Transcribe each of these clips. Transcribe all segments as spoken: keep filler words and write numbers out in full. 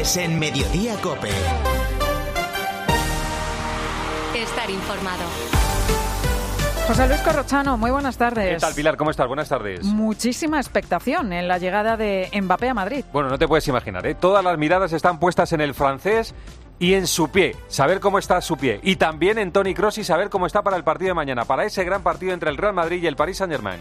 Deportes en Mediodía COPE. Estar informado. José Luis Corrochano, muy buenas tardes. ¿Qué tal, Pilar? ¿Cómo estás? Buenas tardes. Muchísima expectación en la llegada de Mbappé a Madrid. Bueno, no te puedes imaginar, ¿eh? Todas las miradas están puestas en el francés y en su pie, saber cómo está su pie. Y también en Toni Kroos y saber cómo está para el partido de mañana, para ese gran partido entre el Real Madrid y el Paris Saint-Germain.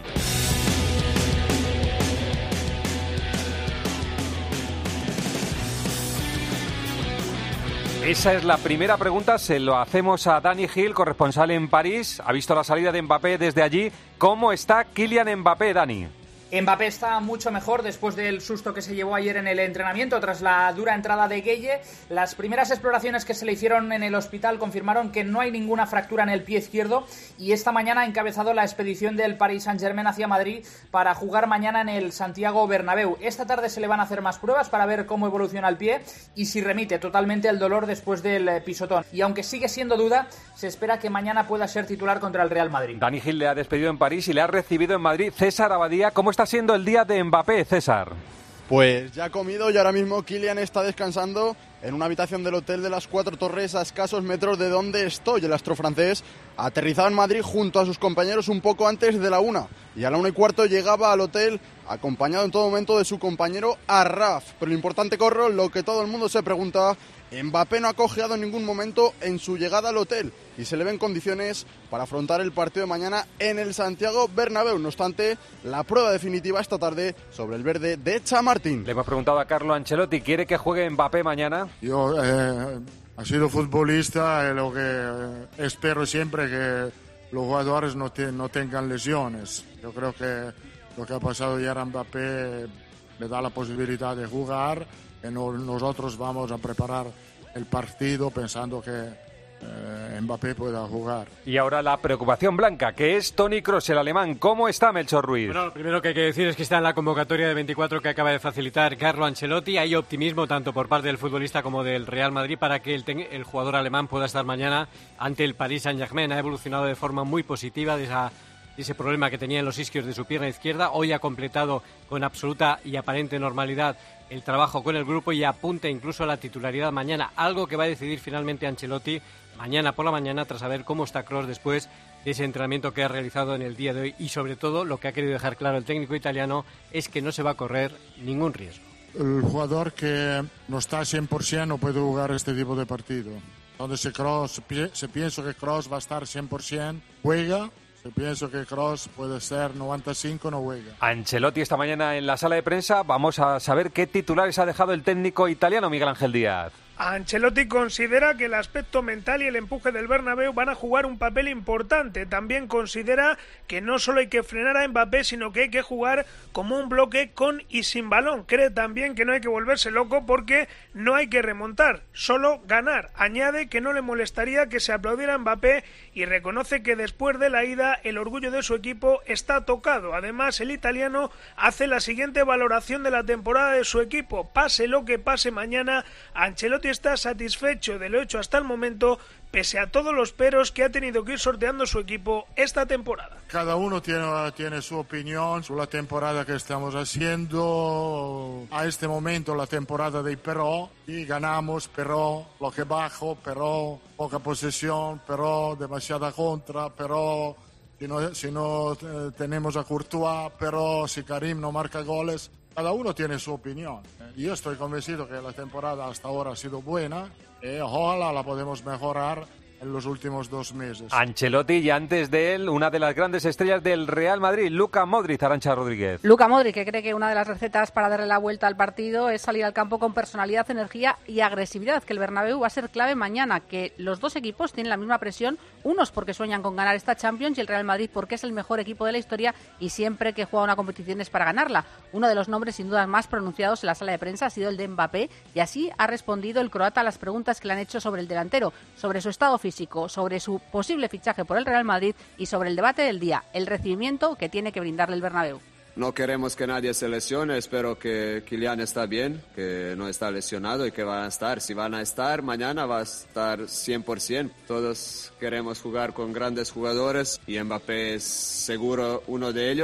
Esa es la primera pregunta, se lo hacemos a Dani Gil, corresponsal en París. Ha visto la salida de Mbappé desde allí. ¿Cómo está Kylian Mbappé, Dani? Mbappé está mucho mejor después del susto que se llevó ayer en el entrenamiento tras la dura entrada de Gueye. Las primeras exploraciones que se le hicieron en el hospital confirmaron que no hay ninguna fractura en el pie izquierdo y esta mañana ha encabezado la expedición del Paris Saint-Germain hacia Madrid para jugar mañana en el Santiago Bernabéu. Esta tarde se le van a hacer más pruebas para ver cómo evoluciona el pie y si remite totalmente el dolor después del pisotón. Y aunque sigue siendo duda, se espera que mañana pueda ser titular contra el Real Madrid. Dani Gil le ha despedido en París y le ha recibido en Madrid César Abadía. ¿Cómo está siendo el día de Mbappé, César? Pues ya ha comido y ahora mismo Kylian está descansando en una habitación del Hotel de las Cuatro Torres a escasos metros de donde estoy. El astro francés aterrizaba en Madrid junto a sus compañeros un poco antes de la una y a la una y cuarto llegaba al hotel acompañado en todo momento de su compañero Arraf. Pero lo importante, Corro, lo que todo el mundo se pregunta: Mbappé no ha cojeado en ningún momento en su llegada al hotel y se le ven condiciones para afrontar el partido de mañana en el Santiago Bernabéu. No obstante, la prueba definitiva esta tarde sobre el verde de Chamartín. Le hemos preguntado a Carlo Ancelotti, ¿quiere que juegue Mbappé mañana? Yo eh, he sido futbolista y lo que eh, espero siempre que los jugadores no, te, no tengan lesiones. Yo creo que lo que ha pasado ayer a Mbappé le da la posibilidad de jugar. Que no, nosotros vamos a preparar el partido pensando que eh, Mbappé pueda jugar. Y ahora la preocupación blanca, que es Toni Kroos, el alemán. ¿Cómo está Melchor Ruiz? Bueno, lo primero que hay que decir es que está en la convocatoria de veinticuatro que acaba de facilitar Carlo Ancelotti. Hay optimismo tanto por parte del futbolista como del Real Madrid para que el, el jugador alemán pueda estar mañana ante el Paris Saint-Germain. Ha evolucionado de forma muy positiva de esa... ese problema que tenía en los isquios de su pierna izquierda. Hoy ha completado con absoluta y aparente normalidad el trabajo con el grupo y apunta incluso a la titularidad mañana, algo que va a decidir finalmente Ancelotti mañana por la mañana tras saber cómo está Kroos después de ese entrenamiento que ha realizado en el día de hoy. Y sobre todo, lo que ha querido dejar claro el técnico italiano es que no se va a correr ningún riesgo. El jugador que no está cien por ciento no puede jugar este tipo de partido. Donde se, Kroos, se piensa que Kroos va a estar cien por ciento, juega. Pienso que Kroos puede ser noventa y cinco, no juega. Ancelotti esta mañana en la sala de prensa. Vamos a saber qué titulares ha dejado el técnico italiano Miguel Ángel Díaz. Ancelotti considera que el aspecto mental y el empuje del Bernabéu van a jugar un papel importante. También considera que no solo hay que frenar a Mbappé, sino que hay que jugar como un bloque con y sin balón. Cree también que no hay que volverse loco porque no hay que remontar, solo ganar. Añade que no le molestaría que se aplaudiera a Mbappé y reconoce que después de la ida el orgullo de su equipo está tocado. Además, el italiano hace la siguiente valoración de la temporada de su equipo. Pase lo que pase mañana, Ancelotti está satisfecho de lo hecho hasta el momento, pese a todos los peros que ha tenido que ir sorteando su equipo esta temporada. Cada uno tiene, tiene su opinión sobre la temporada que estamos haciendo. A este momento la temporada de pero, y ganamos, pero bloque bajo, pero poca posesión, pero demasiada contra, pero si no, si no eh, tenemos a Courtois, pero si Karim no marca goles. Cada uno tiene su opinión. Yo estoy convencido que la temporada hasta ahora ha sido buena y ojalá la podemos mejorar en los últimos dos meses. Ancelotti y antes de él, una de las grandes estrellas del Real Madrid, Luka Modric, Arantxa Rodríguez. Luka Modric, que cree que una de las recetas para darle la vuelta al partido es salir al campo con personalidad, energía y agresividad, que el Bernabéu va a ser clave mañana, que los dos equipos tienen la misma presión, unos porque sueñan con ganar esta Champions y el Real Madrid porque es el mejor equipo de la historia y siempre que juega una competición es para ganarla. Uno de los nombres sin duda más pronunciados en la sala de prensa ha sido el de Mbappé y así ha respondido el croata a las preguntas que le han hecho sobre el delantero, sobre su estado físico, sobre su posible fichaje por el Real Madrid y sobre el debate del día, el recibimiento que tiene que brindarle el Bernabéu. No queremos que nadie se lesione, espero que Kylian está bien, que no está lesionado y que van a estar. Si van a estar, mañana va a estar cien por ciento. Todos queremos jugar con grandes jugadores y Mbappé es seguro uno de ellos.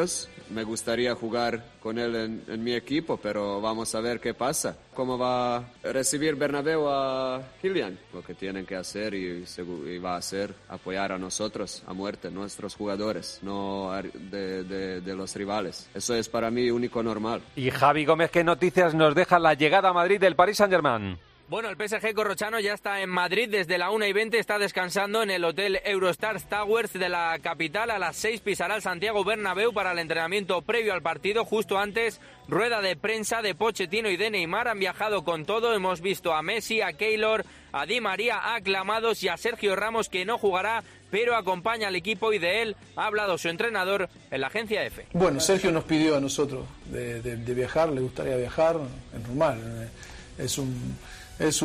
me gustaría jugar con él en, en mi equipo, pero vamos a ver qué pasa. Cómo va a recibir Bernabéu a Kylian. Lo que tienen que hacer y, y va a hacer apoyar a nosotros a muerte, nuestros jugadores, no de, de, de los rivales. Eso es para mí único normal. Y Javi Gómez, ¿qué noticias nos deja la llegada a Madrid del Paris Saint-Germain? Bueno, el P S G Corrochano ya está en Madrid desde la una y veinte, está descansando en el Hotel Eurostars Towers de la capital. A las seis pisará el Santiago Bernabéu para el entrenamiento previo al partido. Justo antes, rueda de prensa de Pochettino y de Neymar. Han viajado con todo, hemos visto a Messi, a Keylor, a Di María aclamados y a Sergio Ramos, que no jugará, pero acompaña al equipo, y de él ha hablado su entrenador en la agencia EFE. Bueno, Sergio nos pidió a nosotros de, de, de viajar, le gustaría viajar, es normal, es un... Es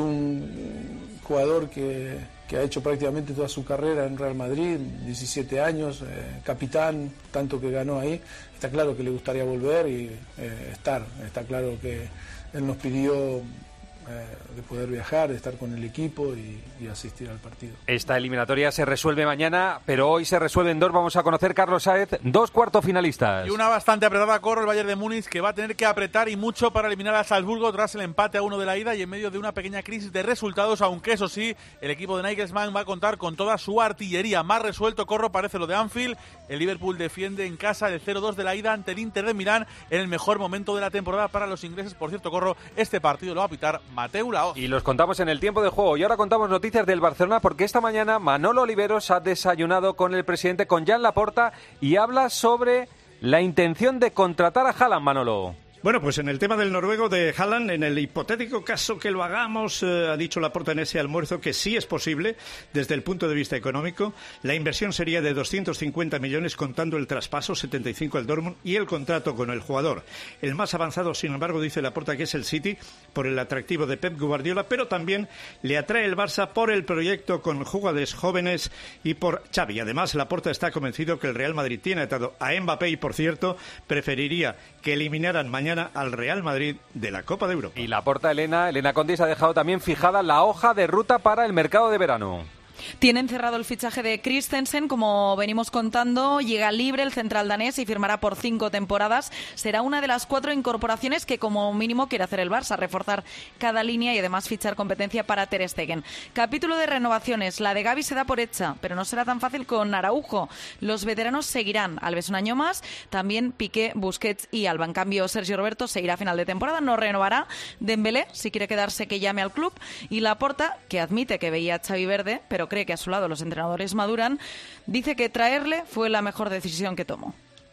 un jugador que, que ha hecho prácticamente toda su carrera en Real Madrid, diecisiete años, eh, capitán, tanto que ganó ahí. Está claro que le gustaría volver y eh, estar. Está claro que él nos pidió eh, de poder viajar, de estar con el equipo y, y asistir al partido. Esta eliminatoria se resuelve mañana, pero hoy se resuelve en dos. Vamos a conocer, Carlos Sáez, dos cuartos finalistas. Y una bastante apretada, Corro, el Bayern de Múnich, que va a tener que apretar y mucho para eliminar a Salzburgo tras el empate a uno de la ida y en medio de una pequeña crisis de resultados, aunque eso sí, el equipo de Nagelsmann va a contar con toda su artillería. Más resuelto, Corro, parece lo de Anfield. El Liverpool defiende en casa el cero dos de la ida ante el Inter de Milán en el mejor momento de la temporada para los ingleses. Por cierto, Corro, este partido lo va a pitar Mateu Laoz. Y los contamos en el tiempo de juego. Y ahora contamos noticias del Barcelona, porque esta mañana Manolo Oliveros ha desayunado con el presidente, con Jan Laporta, y habla sobre la intención de contratar a Haaland, Manolo. Bueno, pues en el tema del noruego de Haaland, en el hipotético caso que lo hagamos, eh, ha dicho Laporta en ese almuerzo que sí es posible desde el punto de vista económico. La inversión sería de doscientos cincuenta millones contando el traspaso, setenta y cinco al Dortmund, y el contrato con el jugador. El más avanzado, sin embargo, dice Laporta que es el City por el atractivo de Pep Guardiola, pero también le atrae el Barça por el proyecto con jugadores jóvenes y por Xavi. Además, Laporta está convencido que el Real Madrid tiene atado a Mbappé y, por cierto, preferiría que eliminaran mañana al Real Madrid de la Copa de Europa. Y Laporta, Elena, Elena Condis, ha dejado también fijada la hoja de ruta para el mercado de verano. Tienen cerrado el fichaje de Christensen, como venimos contando, llega libre el central danés y firmará por cinco temporadas. Será una de las cuatro incorporaciones que como mínimo quiere hacer el Barça, reforzar cada línea y además fichar competencia para Ter Stegen. Capítulo de renovaciones, la de Gavi se da por hecha, pero no será tan fácil con Araujo. Los veteranos seguirán, Alves un año más, también Piqué, Busquets y Alba. En cambio, Sergio Roberto seguirá a final de temporada, no renovará. Dembélé, si quiere quedarse, que llame al club. Y Laporta, que admite que veía a Xavi verde, pero cree que a su lado los entrenadores maduran, dice que traerle fue la mejor decisión que tomó.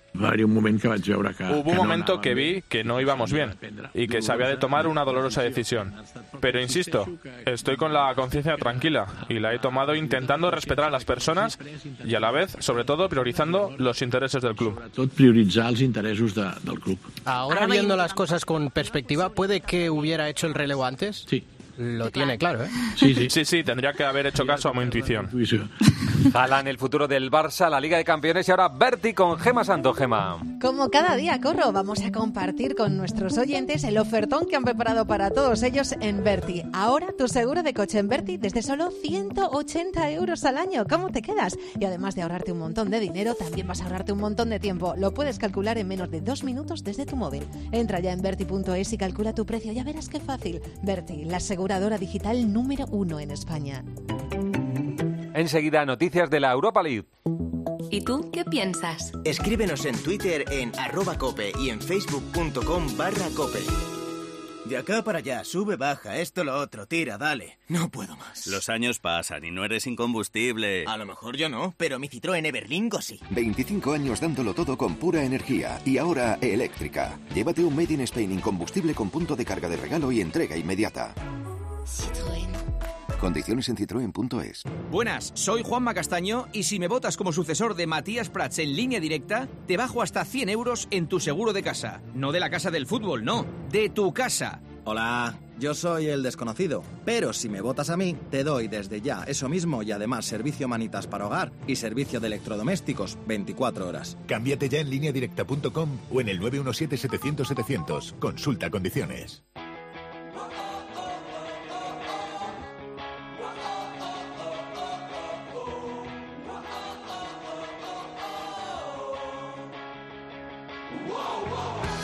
Hubo un momento que vi que no íbamos bien y que se había de tomar una dolorosa decisión. Pero insisto, estoy con la conciencia tranquila y la he tomado intentando respetar a las personas y a la vez, sobre todo, priorizando los intereses del club. Ahora, viendo las cosas con perspectiva, ¿puede que hubiera hecho el relevo antes? Sí. Lo tiene claro, ¿eh? Sí, sí, sí, sí, tendría que haber hecho caso a mi intuición. Haaland, el futuro del Barça, la Liga de Campeones, y ahora Berti con Gema Santo. Gema. Como cada día, Corro, vamos a compartir con nuestros oyentes el ofertón que han preparado para todos ellos en Berti. Ahora tu seguro de coche en Berti desde solo ciento ochenta euros al año. ¿Cómo te quedas? Y además de ahorrarte un montón de dinero, también vas a ahorrarte un montón de tiempo. Lo puedes calcular en menos de dos minutos desde tu móvil. Entra ya en berti punto es y calcula tu precio. Ya verás qué fácil. Berti, la aseguradora digital número uno en España. Enseguida, noticias de la Europa League. ¿Y tú qué piensas? Escríbenos en Twitter en arroba cope y en facebook punto com barra cope. De acá para allá, sube, baja, esto, lo otro, tira, dale. No puedo más. Los años pasan y no eres incombustible. A lo mejor yo no, pero mi Citroën Everlingo sí. veinticinco años dándolo todo con pura energía y ahora eléctrica. Llévate un Made in Spain incombustible con punto de carga de regalo y entrega inmediata. Citroën. Condiciones en citroen punto es. Buenas, soy Juanma Castaño y si me votas como sucesor de Matías Prats en Línea Directa, te bajo hasta cien euros en tu seguro de casa. No de la casa del fútbol, no, de tu casa. Hola, yo soy el desconocido, pero si me votas a mí, te doy desde ya eso mismo y además servicio manitas para hogar y servicio de electrodomésticos veinticuatro horas. Cámbiate ya en línea directa punto com o en el nueve uno siete setecientos setecientos. Consulta condiciones.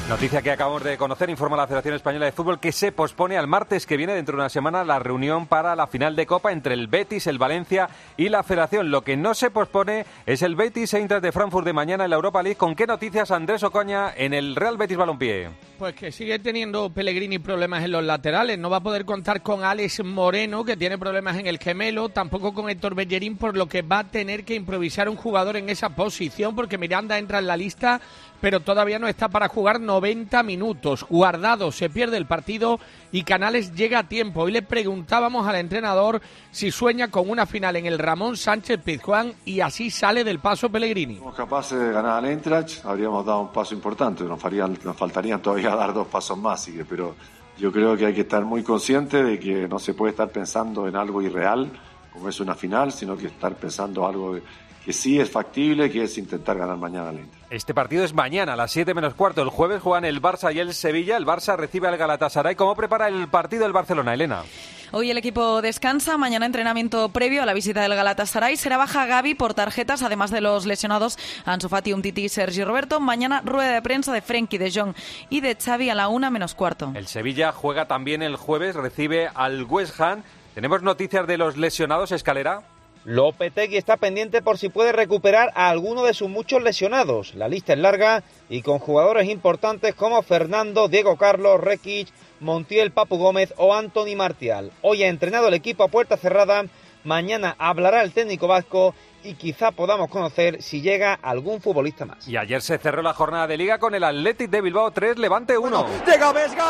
Noticia que acabamos de conocer, informa la Federación Española de Fútbol que se pospone al martes que viene, dentro de una semana, la reunión para la final de Copa entre el Betis, el Valencia y la Federación. Lo que no se pospone es el Betis Eintracht de Frankfurt de mañana en la Europa League. ¿Con qué noticias, Andrés Ocaña, en el Real Betis Balompié? Pues que sigue teniendo Pellegrini problemas en los laterales. No va a poder contar con Alex Moreno, que tiene problemas en el gemelo, tampoco con Héctor Bellerín, por lo que va a tener que improvisar un jugador en esa posición, porque Miranda entra en la lista, pero todavía no está para jugar noventa minutos. Guardado se pierde el partido y Canales llega a tiempo. Hoy le preguntábamos al entrenador si sueña con una final en el Ramón Sánchez Pizjuán y así sale del paso Pellegrini. Somos capaces de ganar al Eintracht, habríamos dado un paso importante, nos, farían, nos faltarían todavía dar dos pasos más, sigue, pero yo creo que hay que estar muy consciente de que no se puede estar pensando en algo irreal, como es una final, sino que estar pensando algo que sí es factible, que es intentar ganar mañana al Eintracht. Este partido es mañana a las siete menos cuarto. El jueves juegan el Barça y el Sevilla. El Barça recibe al Galatasaray. ¿Cómo prepara el partido el Barcelona, Elena? Hoy el equipo descansa, mañana entrenamiento previo a la visita del Galatasaray. Será baja Gavi por tarjetas, además de los lesionados Ansu Fati, Umtiti y Sergi Roberto. Mañana rueda de prensa de Frenkie de Jong y de Xavi a la una menos cuarto. El Sevilla juega también el jueves, recibe al West Ham. ¿Tenemos noticias de los lesionados, Escalera? Lopetegui está pendiente por si puede recuperar a alguno de sus muchos lesionados. La lista es larga y con jugadores importantes como Fernando, Diego Carlos, Rekic, Montiel, Papu Gómez o Anthony Martial. Hoy ha entrenado el equipo a puerta cerrada, mañana hablará el técnico vasco y quizá podamos conocer si llega algún futbolista más. Y ayer se cerró la jornada de Liga con el Athletic de Bilbao tres, Levante uno. Bueno, ¡llega Vesga!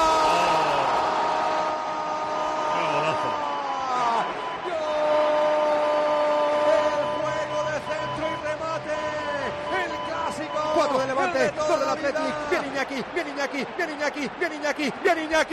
Cuatro de Levante, dos del Athletic, viene Iñaki, viene Iñaki, viene Iñaki, viene Iñaki, viene Iñaki.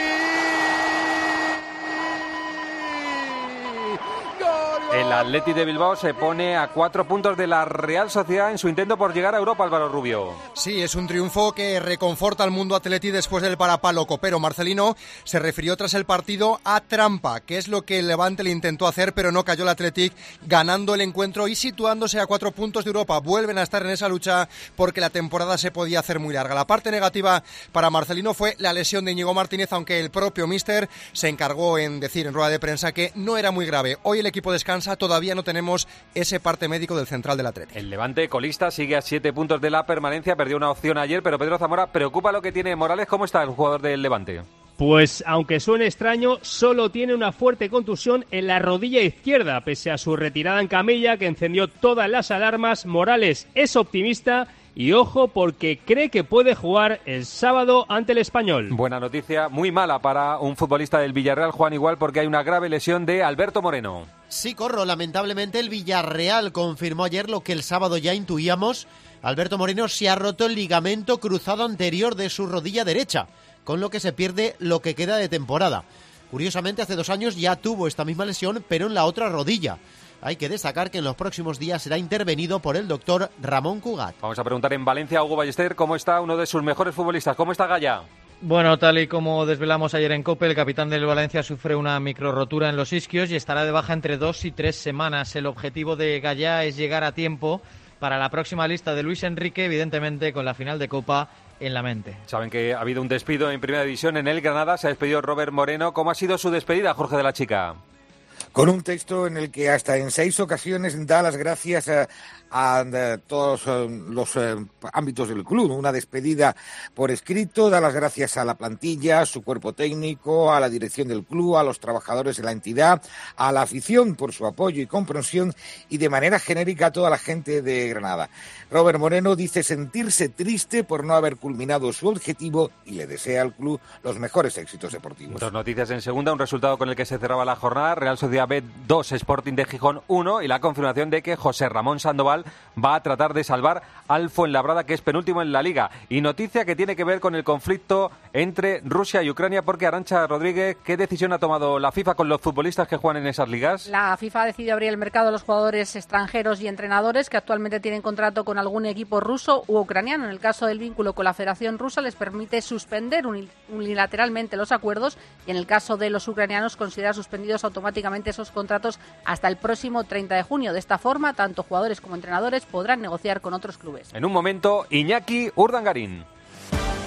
El Athletic de Bilbao se pone a cuatro puntos de la Real Sociedad en su intento por llegar a Europa, Álvaro Rubio. Sí, es un triunfo que reconforta al mundo Athletic después del parapalo copero. Marcelino se refirió tras el partido a trampa, que es lo que el Levante le intentó hacer, pero no cayó el Athletic, ganando el encuentro y situándose a cuatro puntos de Europa. Vuelven a estar en esa lucha porque la temporada se podía hacer muy larga. La parte negativa para Marcelino fue la lesión de Íñigo Martínez, aunque el propio míster se encargó en decir en rueda de prensa que no era muy grave. Hoy el equipo descansa, todavía no tenemos ese parte médico del central del Atlético. El Levante, colista, sigue a siete puntos de la permanencia, perdió una opción ayer, pero Pedro Zamora, preocupa lo que tiene Morales. ¿Cómo está el jugador del Levante? Pues, aunque suene extraño, solo tiene una fuerte contusión en la rodilla izquierda. Pese a su retirada en camilla, que encendió todas las alarmas, Morales es optimista y ojo porque cree que puede jugar el sábado ante el Español. Buena noticia, muy mala para un futbolista del Villarreal, Juan, igual, porque hay una grave lesión de Alberto Moreno. Sí, Corro, lamentablemente el Villarreal confirmó ayer lo que el sábado ya intuíamos. Alberto Moreno se ha roto el ligamento cruzado anterior de su rodilla derecha, con lo que se pierde lo que queda de temporada. Curiosamente, hace dos años ya tuvo esta misma lesión, pero en la otra rodilla. Hay que destacar que en los próximos días será intervenido por el doctor Ramón Cugat. Vamos a preguntar en Valencia a Hugo Ballester cómo está uno de sus mejores futbolistas. ¿Cómo está Gaya? Bueno, tal y como desvelamos ayer en COPE, el capitán del Valencia sufre una microrotura en los isquios y estará de baja entre dos y tres semanas. El objetivo de Gaya es llegar a tiempo para la próxima lista de Luis Enrique, evidentemente con la final de Copa en la mente. Saben que ha habido un despido en Primera División en el Granada, se ha despedido Robert Moreno. ¿Cómo ha sido su despedida, Jorge de la Chica? Con un texto en el que hasta en seis ocasiones da las gracias a, a, a todos los eh, ámbitos del club. Una despedida por escrito, da las gracias a la plantilla, a su cuerpo técnico, a la dirección del club, a los trabajadores de la entidad, a la afición por su apoyo y comprensión y de manera genérica a toda la gente de Granada. Robert Moreno dice sentirse triste por no haber culminado su objetivo y le desea al club los mejores éxitos deportivos. Dos noticias en segunda, un resultado con el que se cerraba la jornada, Real Sociedad B dos, Sporting de Gijón uno, y la confirmación de que José Ramón Sandoval va a tratar de salvar al Fuenlabrada, que es penúltimo en la Liga. Y noticia que tiene que ver con el conflicto entre Rusia y Ucrania, porque Arantxa Rodríguez, ¿qué decisión ha tomado la FIFA con los futbolistas que juegan en esas ligas? La FIFA ha decidido abrir el mercado a los jugadores extranjeros y entrenadores que actualmente tienen contrato con algún equipo ruso u ucraniano. En el caso del vínculo con la Federación Rusa les permite suspender unilateralmente los acuerdos y en el caso de los ucranianos considera suspendidos automáticamente esos contratos hasta el próximo treinta de junio. De esta forma, tanto jugadores como entrenadores podrán negociar con otros clubes. En un momento, Iñaki Urdangarín.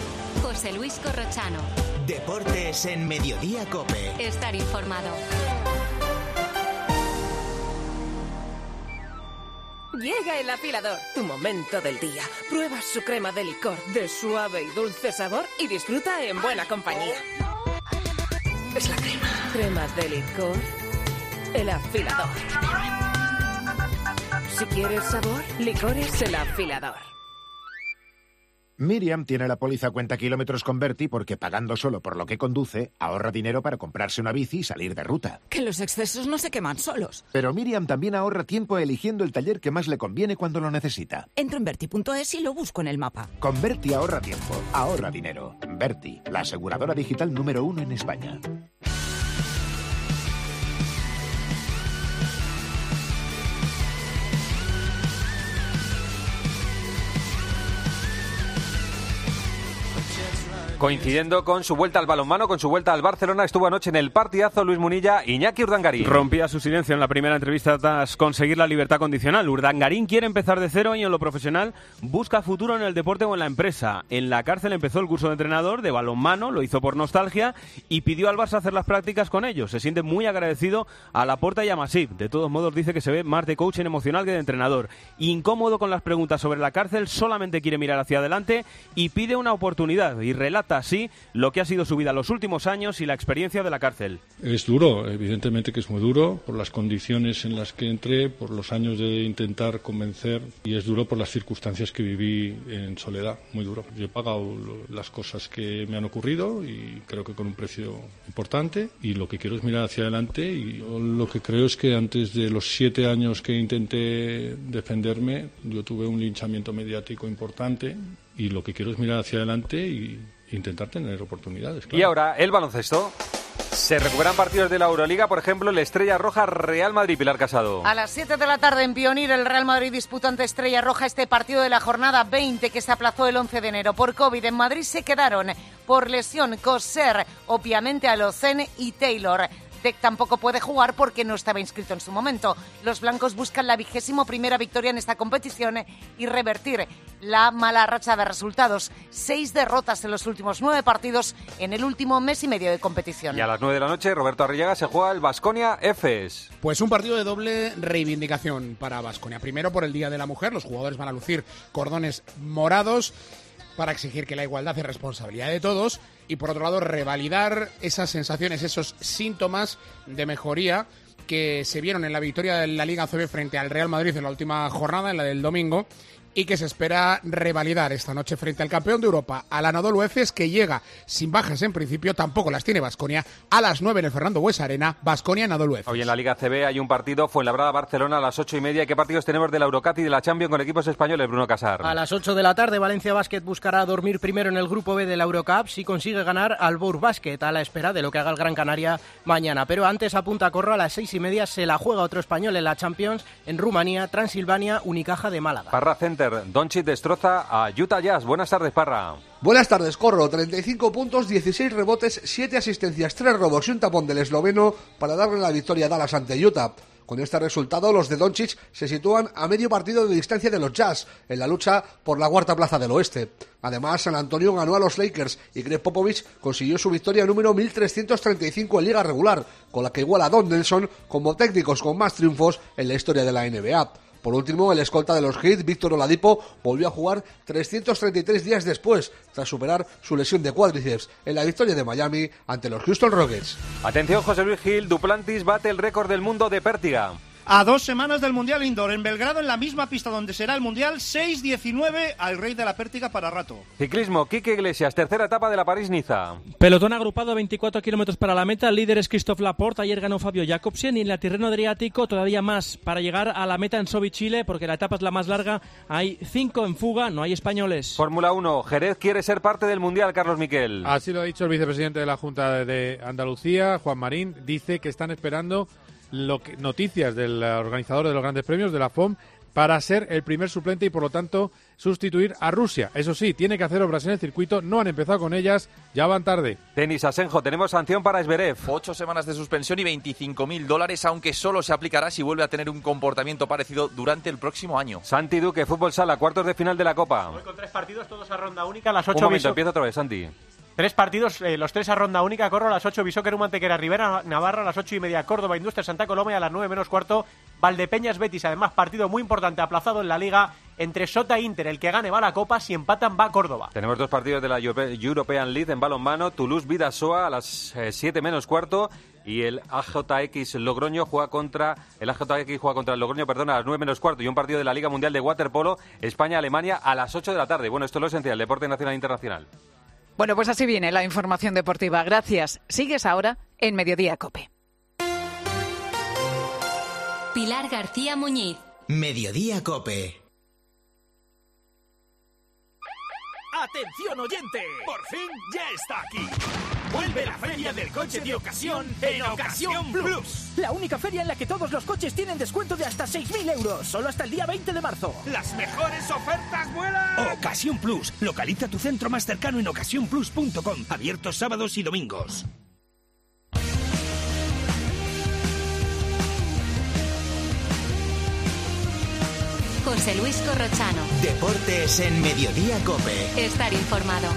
José Luis Corrochano. Deportes en Mediodía COPE. Estar informado. Llega el afilador, tu momento del día. Pruebas su crema de licor de suave y dulce sabor y disfruta en buena compañía. Es la crema. Cremas de licor. El afilador. Si quieres sabor, licores el afilador. Miriam tiene la póliza cuenta kilómetros con Berti porque pagando solo por lo que conduce, ahorra dinero para comprarse una bici y salir de ruta. Que los excesos no se queman solos. Pero Miriam también ahorra tiempo eligiendo el taller que más le conviene cuando lo necesita. Entro en Berti punto es y lo busco en el mapa. Con Berti ahorra tiempo, ahorra dinero. Berti, la aseguradora digital número uno en España. Coincidiendo con su vuelta al balonmano, con su vuelta al Barcelona, estuvo anoche en el partidazo Luis Munilla, Iñaki Urdangarín. Rompía su silencio en la primera entrevista tras conseguir la libertad condicional. Urdangarín quiere empezar de cero y en lo profesional busca futuro en el deporte o en la empresa. En la cárcel empezó el curso de entrenador de balonmano, lo hizo por nostalgia y pidió al Barça hacer las prácticas con ellos. Se siente muy agradecido a Laporta y a Masip. De todos modos dice que se ve más de coaching emocional que de entrenador. Incómodo con las preguntas sobre la cárcel, solamente quiere mirar hacia adelante y pide una oportunidad y relata así lo que ha sido su vida los últimos años y la experiencia de la cárcel. Es duro, evidentemente que es muy duro, por las condiciones en las que entré, por los años de intentar convencer, y es duro por las circunstancias que viví en soledad, muy duro. Yo he pagado las cosas que me han ocurrido y creo que con un precio importante, y lo que quiero es mirar hacia adelante, y yo lo que creo es que antes de los siete años que intenté defenderme, yo tuve un linchamiento mediático importante, y lo que quiero es mirar hacia adelante y intentar tener oportunidades. Claro. Y ahora, el baloncesto. Se recuperan partidos de la Euroliga, por ejemplo, el Estrella Roja Real Madrid. Pilar Casado. A las siete de la tarde en Pionir, el Real Madrid disputa ante Estrella Roja este partido de la jornada veinte que se aplazó el once de enero. Por COVID en Madrid se quedaron por lesión Coser, obviamente Alocen y Taylor. Tec tampoco puede jugar porque no estaba inscrito en su momento. Los blancos buscan la vigésimo primera victoria en esta competición y revertir la mala racha de resultados. Seis derrotas en los últimos nueve partidos en el último mes y medio de competición. Y a las nueve de la noche, Roberto Arrillaga, se juega el Baskonia Efes. Pues un partido de doble reivindicación para Baskonia. Primero, por el Día de la Mujer, los jugadores van a lucir cordones morados para exigir que la igualdad es responsabilidad de todos y, por otro lado, revalidar esas sensaciones, esos síntomas de mejoría que se vieron en la victoria de la Liga A C B frente al Real Madrid en la última jornada, en la del domingo, y que se espera revalidar esta noche frente al campeón de Europa, al Anadolu Efes, que llega sin bajas en principio, tampoco las tiene Baskonia, a las nueve en el Fernando Buesa Arena, Baskonia Anadolu Efes. Hoy en la Liga A C B hay un partido, Fuenlabrada-Barcelona a las ocho y media. ¿Qué partidos tenemos de la Eurocup y de la Champions con equipos españoles, Bruno Casar? A las ocho de la tarde, Valencia Basket buscará dormir primero en el grupo B de la Eurocup si consigue ganar al Bourg Basket, a la espera de lo que haga el Gran Canaria mañana. Pero antes, a punta corro, a las seis y media se la juega otro español en la Champions, en Rumanía, Transilvania, Unicaja de Málaga. Parra Center, Doncic destroza a Utah Jazz. Buenas tardes, Parra. Buenas tardes, Corro. treinta y cinco puntos, dieciséis rebotes, siete asistencias, tres robos y un tapón del esloveno para darle la victoria a Dallas ante Utah. Con este resultado, los de Doncic se sitúan a medio partido de distancia de los Jazz en la lucha por la cuarta plaza del oeste. Además, San Antonio ganó a los Lakers y Greg Popovich consiguió su victoria número mil trescientos treinta y cinco en liga regular, con la que iguala a Don Nelson como técnicos con más triunfos en la historia de la N B A. Por último, el escolta de los Heat, Víctor Oladipo, volvió a jugar trescientos treinta y tres días después, tras superar su lesión de cuádriceps en la victoria de Miami ante los Houston Rockets. Atención, José Luis Gil, Duplantis bate el récord del mundo de pértiga. A dos semanas del Mundial Indoor, en Belgrado, en la misma pista donde será el Mundial, seis diecinueve al rey de la pértiga para rato. Ciclismo, Quique Iglesias, tercera etapa de la París-Niza. Pelotón agrupado, veinticuatro kilómetros para la meta, el líder es Christophe Laporte, ayer ganó Fabio Jacobsen y en la Tirreno Adriático todavía más para llegar a la meta en Sobi, Chile, porque la etapa es la más larga, hay cinco en fuga, no hay españoles. Fórmula uno, Jerez quiere ser parte del Mundial, Carlos Miquel. Así lo ha dicho el vicepresidente de la Junta de Andalucía, Juan Marín, dice que están esperando Lo que, noticias del organizador de los grandes premios, de la F O M, para ser el primer suplente y por lo tanto sustituir a Rusia. Eso sí, tiene que hacer obras en el circuito, no han empezado con ellas, ya van tarde. Tenis, Asenjo, tenemos sanción para Zverev. Ocho semanas de suspensión y veinticinco mil dólares, aunque solo se aplicará si vuelve a tener un comportamiento parecido durante el próximo año. Santi Duque, fútbol sala, cuartos de final de la Copa. Hoy con tres partidos, todos a ronda única, las ocho... Un momento, viso... empieza otra vez, Santi. Tres partidos, eh, los tres a ronda única, Corro a las ocho, Bisóquer, Mantequera, Rivera, Navarra a las ocho y media, Córdoba, Industria, Santa Coloma y a las nueve menos cuarto, Valdepeñas, Betis. Además, partido muy importante aplazado en la Liga entre Sota e Inter. El que gane va a la Copa, si empatan va a Córdoba. Tenemos dos partidos de la European League en balonmano, Toulouse-Vidasoa a las siete menos cuarto y el A J X Logroño juega contra el A J X juega contra el Logroño, perdón, a las nueve menos cuarto y un partido de la Liga Mundial de Waterpolo España-Alemania a las ocho de la tarde. Bueno, esto es lo esencial, deporte nacional e internacional. Bueno, pues así viene la información deportiva. Gracias. Sigues ahora en Mediodía COPE. Pilar García Muñiz. Mediodía COPE. ¡Atención oyente! ¡Por fin ya está aquí! ¡Vuelve la feria del coche de ocasión en Ocasión Plus! La única feria en la que todos los coches tienen descuento de hasta seis mil euros, solo hasta el día veinte de marzo. ¡Las mejores ofertas vuelan! Ocasión Plus. Localiza tu centro más cercano en ocasión plus punto com. Abiertos sábados y domingos. José Luis Corrochano. Deportes en Mediodía COPE. Estar informado.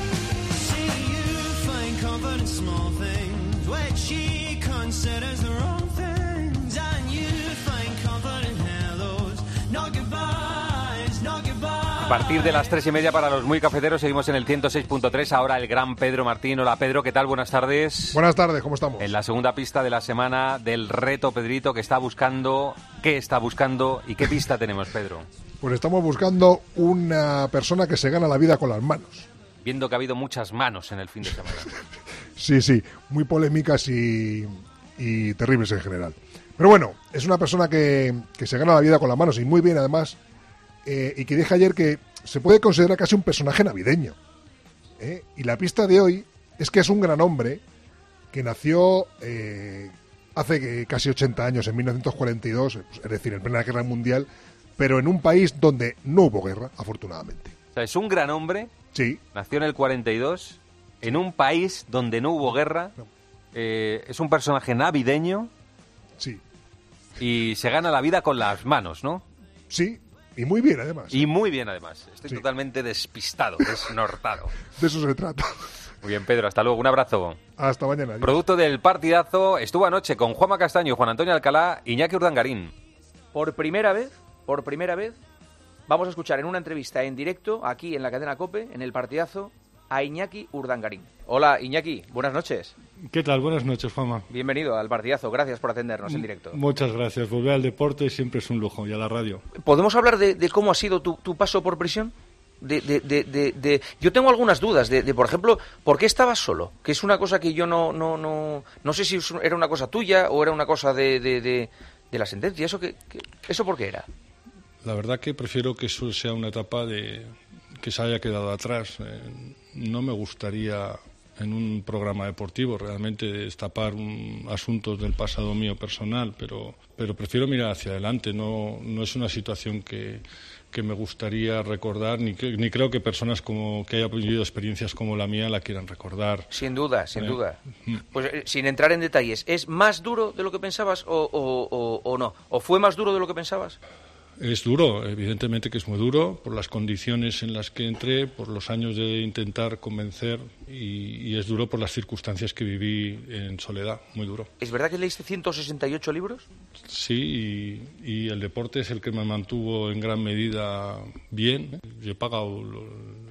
A partir de las tres y media para los muy cafeteros seguimos en el ciento seis punto tres. Ahora el gran Pedro Martín. Hola Pedro, ¿qué tal? Buenas tardes. Buenas tardes, ¿cómo estamos? En la segunda pista de la semana del reto Pedrito, que está buscando, ¿qué está buscando y qué pista tenemos, Pedro? Pues estamos buscando una persona que se gana la vida con las manos. Viendo que ha habido muchas manos en el fin de semana. Sí, sí, muy polémicas y, y terribles en general. Pero bueno, es una persona que, que se gana la vida con las manos y muy bien además. Eh, y que dije ayer que se puede considerar casi un personaje navideño. ¿eh? Y la pista de hoy es que es un gran hombre que nació eh, hace casi ochenta años, en mil novecientos cuarenta y dos, es decir, en plena guerra mundial, pero en un país donde no hubo guerra, afortunadamente. O sea, es un gran hombre, sí. Nació en el cuarenta y dos, en un país donde no hubo guerra, eh, es un personaje navideño, sí. Y se gana la vida con las manos, ¿no? Sí. Y muy bien, además. Y muy bien, además. Estoy sí. totalmente despistado, desnortado. De eso se trata. Muy bien, Pedro. Hasta luego. Un abrazo. Hasta mañana. Adiós. Producto del partidazo. Estuvo anoche con Juanma Castaño, Juan Antonio Alcalá, Iñaki Urdangarín. Por primera vez, por primera vez, vamos a escuchar en una entrevista en directo, aquí en la cadena COPE, en el partidazo, a Iñaki Urdangarín. Hola, Iñaki. Buenas noches. ¿Qué tal? Buenas noches, Juanma. Bienvenido al partidazo. Gracias por atendernos en directo. Muchas gracias. Volver al deporte siempre es un lujo, y a la radio. ¿Podemos hablar de, de cómo ha sido tu, tu paso por prisión? De, de, de, de, de... Yo tengo algunas dudas de, de, por ejemplo, ¿por qué estabas solo? Que es una cosa que yo no no no no sé si era una cosa tuya o era una cosa de, de, de, de la sentencia. ¿Eso qué, qué, eso por qué era? La verdad que prefiero que eso sea una etapa de que se haya quedado atrás. Eh, no me gustaría en un programa deportivo realmente destapar un, asuntos del pasado mío personal, pero pero prefiero mirar hacia adelante. No no es una situación que que me gustaría recordar, ni, que, ni creo que personas como que hayan vivido experiencias como la mía la quieran recordar. Sin duda, sin eh, duda. Mm. Pues eh, sin entrar en detalles, ¿es más duro de lo que pensabas o, o, o, o no? ¿O fue más duro de lo que pensabas? Es duro, evidentemente que es muy duro, por las condiciones en las que entré, por los años de intentar convencer, y, y es duro por las circunstancias que viví en soledad, muy duro. ¿Es verdad que leíste ciento sesenta y ocho libros? Sí, y, y el deporte es el que me mantuvo en gran medida bien. Yo he pagado lo,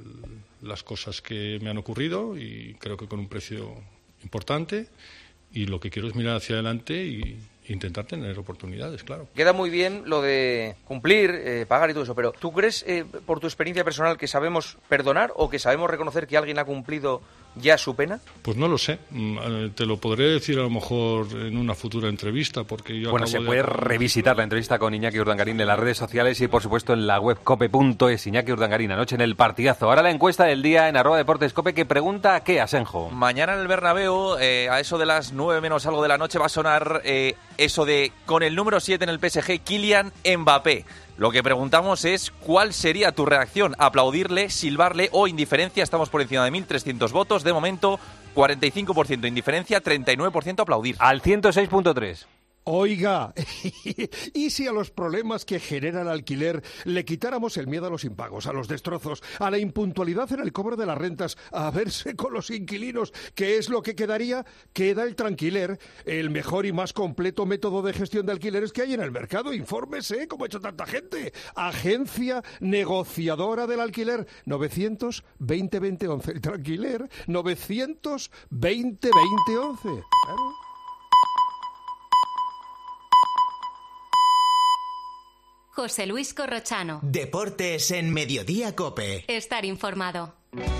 las cosas que me han ocurrido y creo que con un precio importante, y lo que quiero es mirar hacia adelante y intentar tener oportunidades, claro. Queda muy bien lo de cumplir, eh, pagar y todo eso, pero ¿tú crees, eh, por tu experiencia personal, que sabemos perdonar o que sabemos reconocer que alguien ha cumplido ya su pena? Pues no lo sé. Te lo podré decir a lo mejor en una futura entrevista, porque yo Bueno, acabo se de... puede revisitar la entrevista con Iñaki Urdangarín en las redes sociales y, por supuesto, en la web cope punto es. Iñaki Urdangarín, anoche en el partidazo. Ahora la encuesta del día en arroba deportes cope, que pregunta ¿a qué, Asenjo? Mañana en el Bernabéu, eh, a eso de las nueve menos algo de la noche, va a sonar eh, eso de con el número siete en el P S G, Kylian Mbappé. Lo que preguntamos es ¿cuál sería tu reacción? ¿Aplaudirle, silbarle o indiferencia? Estamos por encima de mil trescientos votos. De momento, cuarenta y cinco por ciento indiferencia, treinta y nueve por ciento aplaudir. Al ciento seis punto tres. Oiga, ¿y si a los problemas que genera el alquiler le quitáramos el miedo a los impagos, a los destrozos, a la impuntualidad en el cobro de las rentas, a verse con los inquilinos? ¿Qué es lo que quedaría? Queda el Tranquiler, el mejor y más completo método de gestión de alquileres que hay en el mercado. Infórmese, como ha hecho tanta gente. Agencia negociadora del alquiler, novecientos veinte veinte once. El Tranquiler, novecientos veinte veinte once. Claro. José Luis Corrochano. Deportes en Mediodía COPE. Estar informado.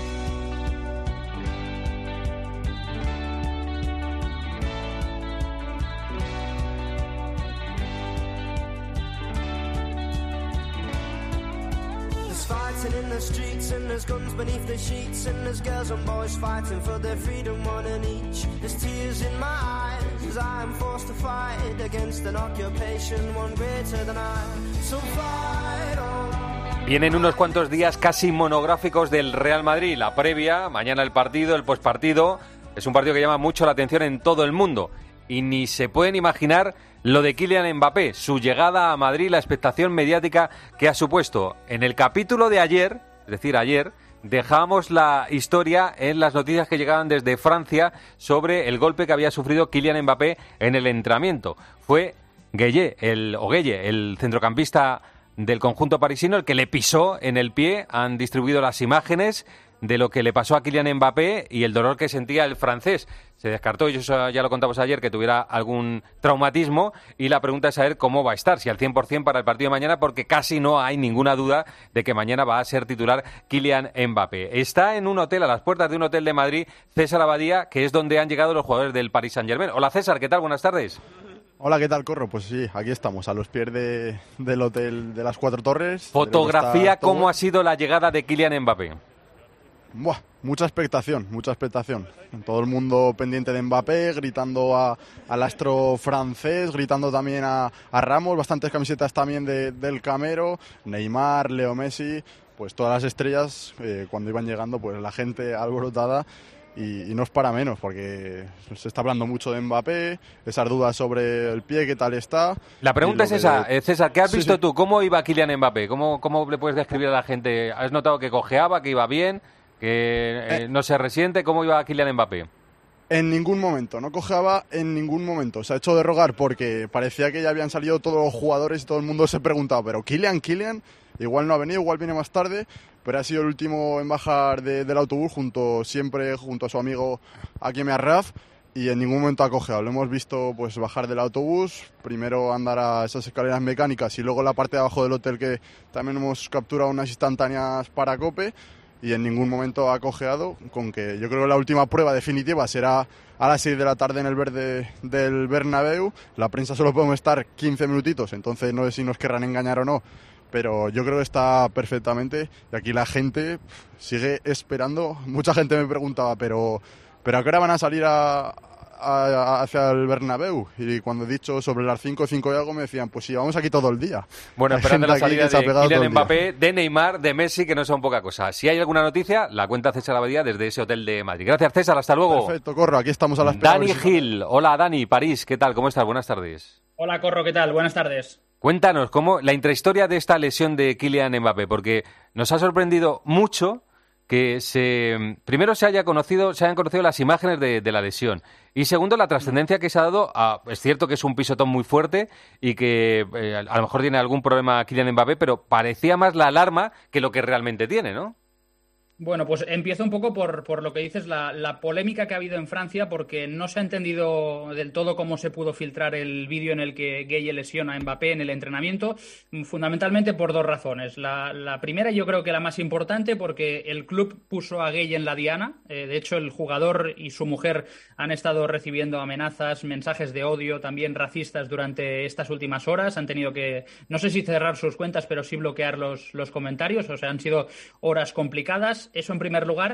Fighting in the streets and there's guns beneath the sheets and there's girls and boys fighting for their freedom, one and each. There's tears in my eyes as I am forced to fight against an occupation one greater than I. So fight on. Vienen unos cuantos días casi monográficos del Real Madrid. La previa, mañana el partido, el postpartido. Es un partido que llama mucho la atención en todo el mundo. Y ni se pueden imaginar lo de Kylian Mbappé, su llegada a Madrid, la expectación mediática que ha supuesto. En el capítulo de ayer, es decir, ayer, dejábamos la historia en las noticias que llegaban desde Francia sobre el golpe que había sufrido Kylian Mbappé en el entrenamiento. Fue Gueye, el, o Gueye, el centrocampista del conjunto parisino, el que le pisó en el pie. Han distribuido las imágenes de lo que le pasó a Kylian Mbappé y el dolor que sentía el francés. Se descartó, y eso ya lo contamos ayer, que tuviera algún traumatismo, y la pregunta es saber cómo va a estar, si al cien por ciento para el partido de mañana, porque casi no hay ninguna duda de que mañana va a ser titular Kylian Mbappé. Está en un hotel, a las puertas de un hotel de Madrid, César Abadía, que es donde han llegado los jugadores del Paris Saint-Germain. Hola César, ¿qué tal? Buenas tardes. Hola, ¿qué tal, Corro? Pues sí, aquí estamos, a los pies de, del hotel de las Cuatro Torres. Fotografía, ¿cómo ha sido la llegada de Kylian Mbappé? Buah, mucha expectación, mucha expectación. Todo el mundo pendiente de Mbappé, gritando a, al astro francés, gritando también a, a Ramos, bastantes camisetas también de, del Camero, Neymar, Leo Messi, pues todas las estrellas, eh, cuando iban llegando, pues la gente alborotada. Y, y no es para menos, porque se está hablando mucho de Mbappé, esas dudas sobre el pie, qué tal está. La pregunta es esa, de... César, ¿qué has sí, visto sí. tú? ¿Cómo iba Kylian Mbappé? ¿Cómo, ¿Cómo le puedes describir a la gente? ¿Has notado que cojeaba, que iba bien, que eh, eh, no se resiente? ¿Cómo iba Kylian Mbappé? En ningún momento, no cojeaba en ningún momento. Se ha hecho de rogar porque parecía que ya habían salido todos los jugadores y todo el mundo se preguntaba, pero Kylian, Kylian, igual no ha venido, igual viene más tarde, pero ha sido el último en bajar de, del autobús, junto siempre junto a su amigo Hakim Arraf, y en ningún momento ha cojeado. Lo hemos visto pues bajar del autobús, primero andar a esas escaleras mecánicas y luego en la parte de abajo del hotel, que también hemos capturado unas instantáneas para COPE, y en ningún momento ha cojeado, con que yo creo que la última prueba definitiva será a las seis de la tarde en el verde del Bernabéu. La prensa solo podemos estar quince minutitos, entonces no sé si nos querrán engañar o no, pero yo creo que está perfectamente, y aquí la gente sigue esperando. Mucha gente me preguntaba, pero, pero ¿a qué hora van a salir a, a, hacia el Bernabéu? Y cuando he dicho sobre las cinco, cinco y algo, me decían, pues sí, vamos aquí todo el día. Bueno, Hay esperando la gente aquí salida que se ha de pegado todo Kylian el día. Mbappé, de Neymar, de Messi, que no son poca cosa. Si hay alguna noticia, la cuenta César Abadía desde ese hotel de Madrid. Gracias, César, hasta luego. Perfecto, Corro, aquí estamos a la espera. Dani Gil, hola Dani, París, ¿qué tal? ¿Cómo estás? Buenas tardes. Hola, Corro, ¿qué tal? Buenas tardes. Cuéntanos, ¿cómo la intrahistoria de esta lesión de Kylian Mbappé? Porque nos ha sorprendido mucho que se primero se haya conocido, se hayan conocido las imágenes de, de la lesión, y segundo, la trascendencia que se ha dado a, es cierto que es un pisotón muy fuerte y que eh, a lo mejor tiene algún problema Kylian Mbappé, pero parecía más la alarma que lo que realmente tiene, ¿no? Bueno, pues empiezo un poco por, por lo que dices, la, la polémica que ha habido en Francia, porque no se ha entendido del todo cómo se pudo filtrar el vídeo en el que Gueye lesiona a Mbappé en el entrenamiento, fundamentalmente por dos razones. La, la primera, yo creo que la más importante, porque el club puso a Gueye en la diana. Eh, de hecho, el jugador y su mujer han estado recibiendo amenazas, mensajes de odio, también racistas, durante estas últimas horas. Han tenido que, no sé si cerrar sus cuentas, pero sí bloquear los, los comentarios. O sea, han sido horas complicadas. Eso en primer lugar.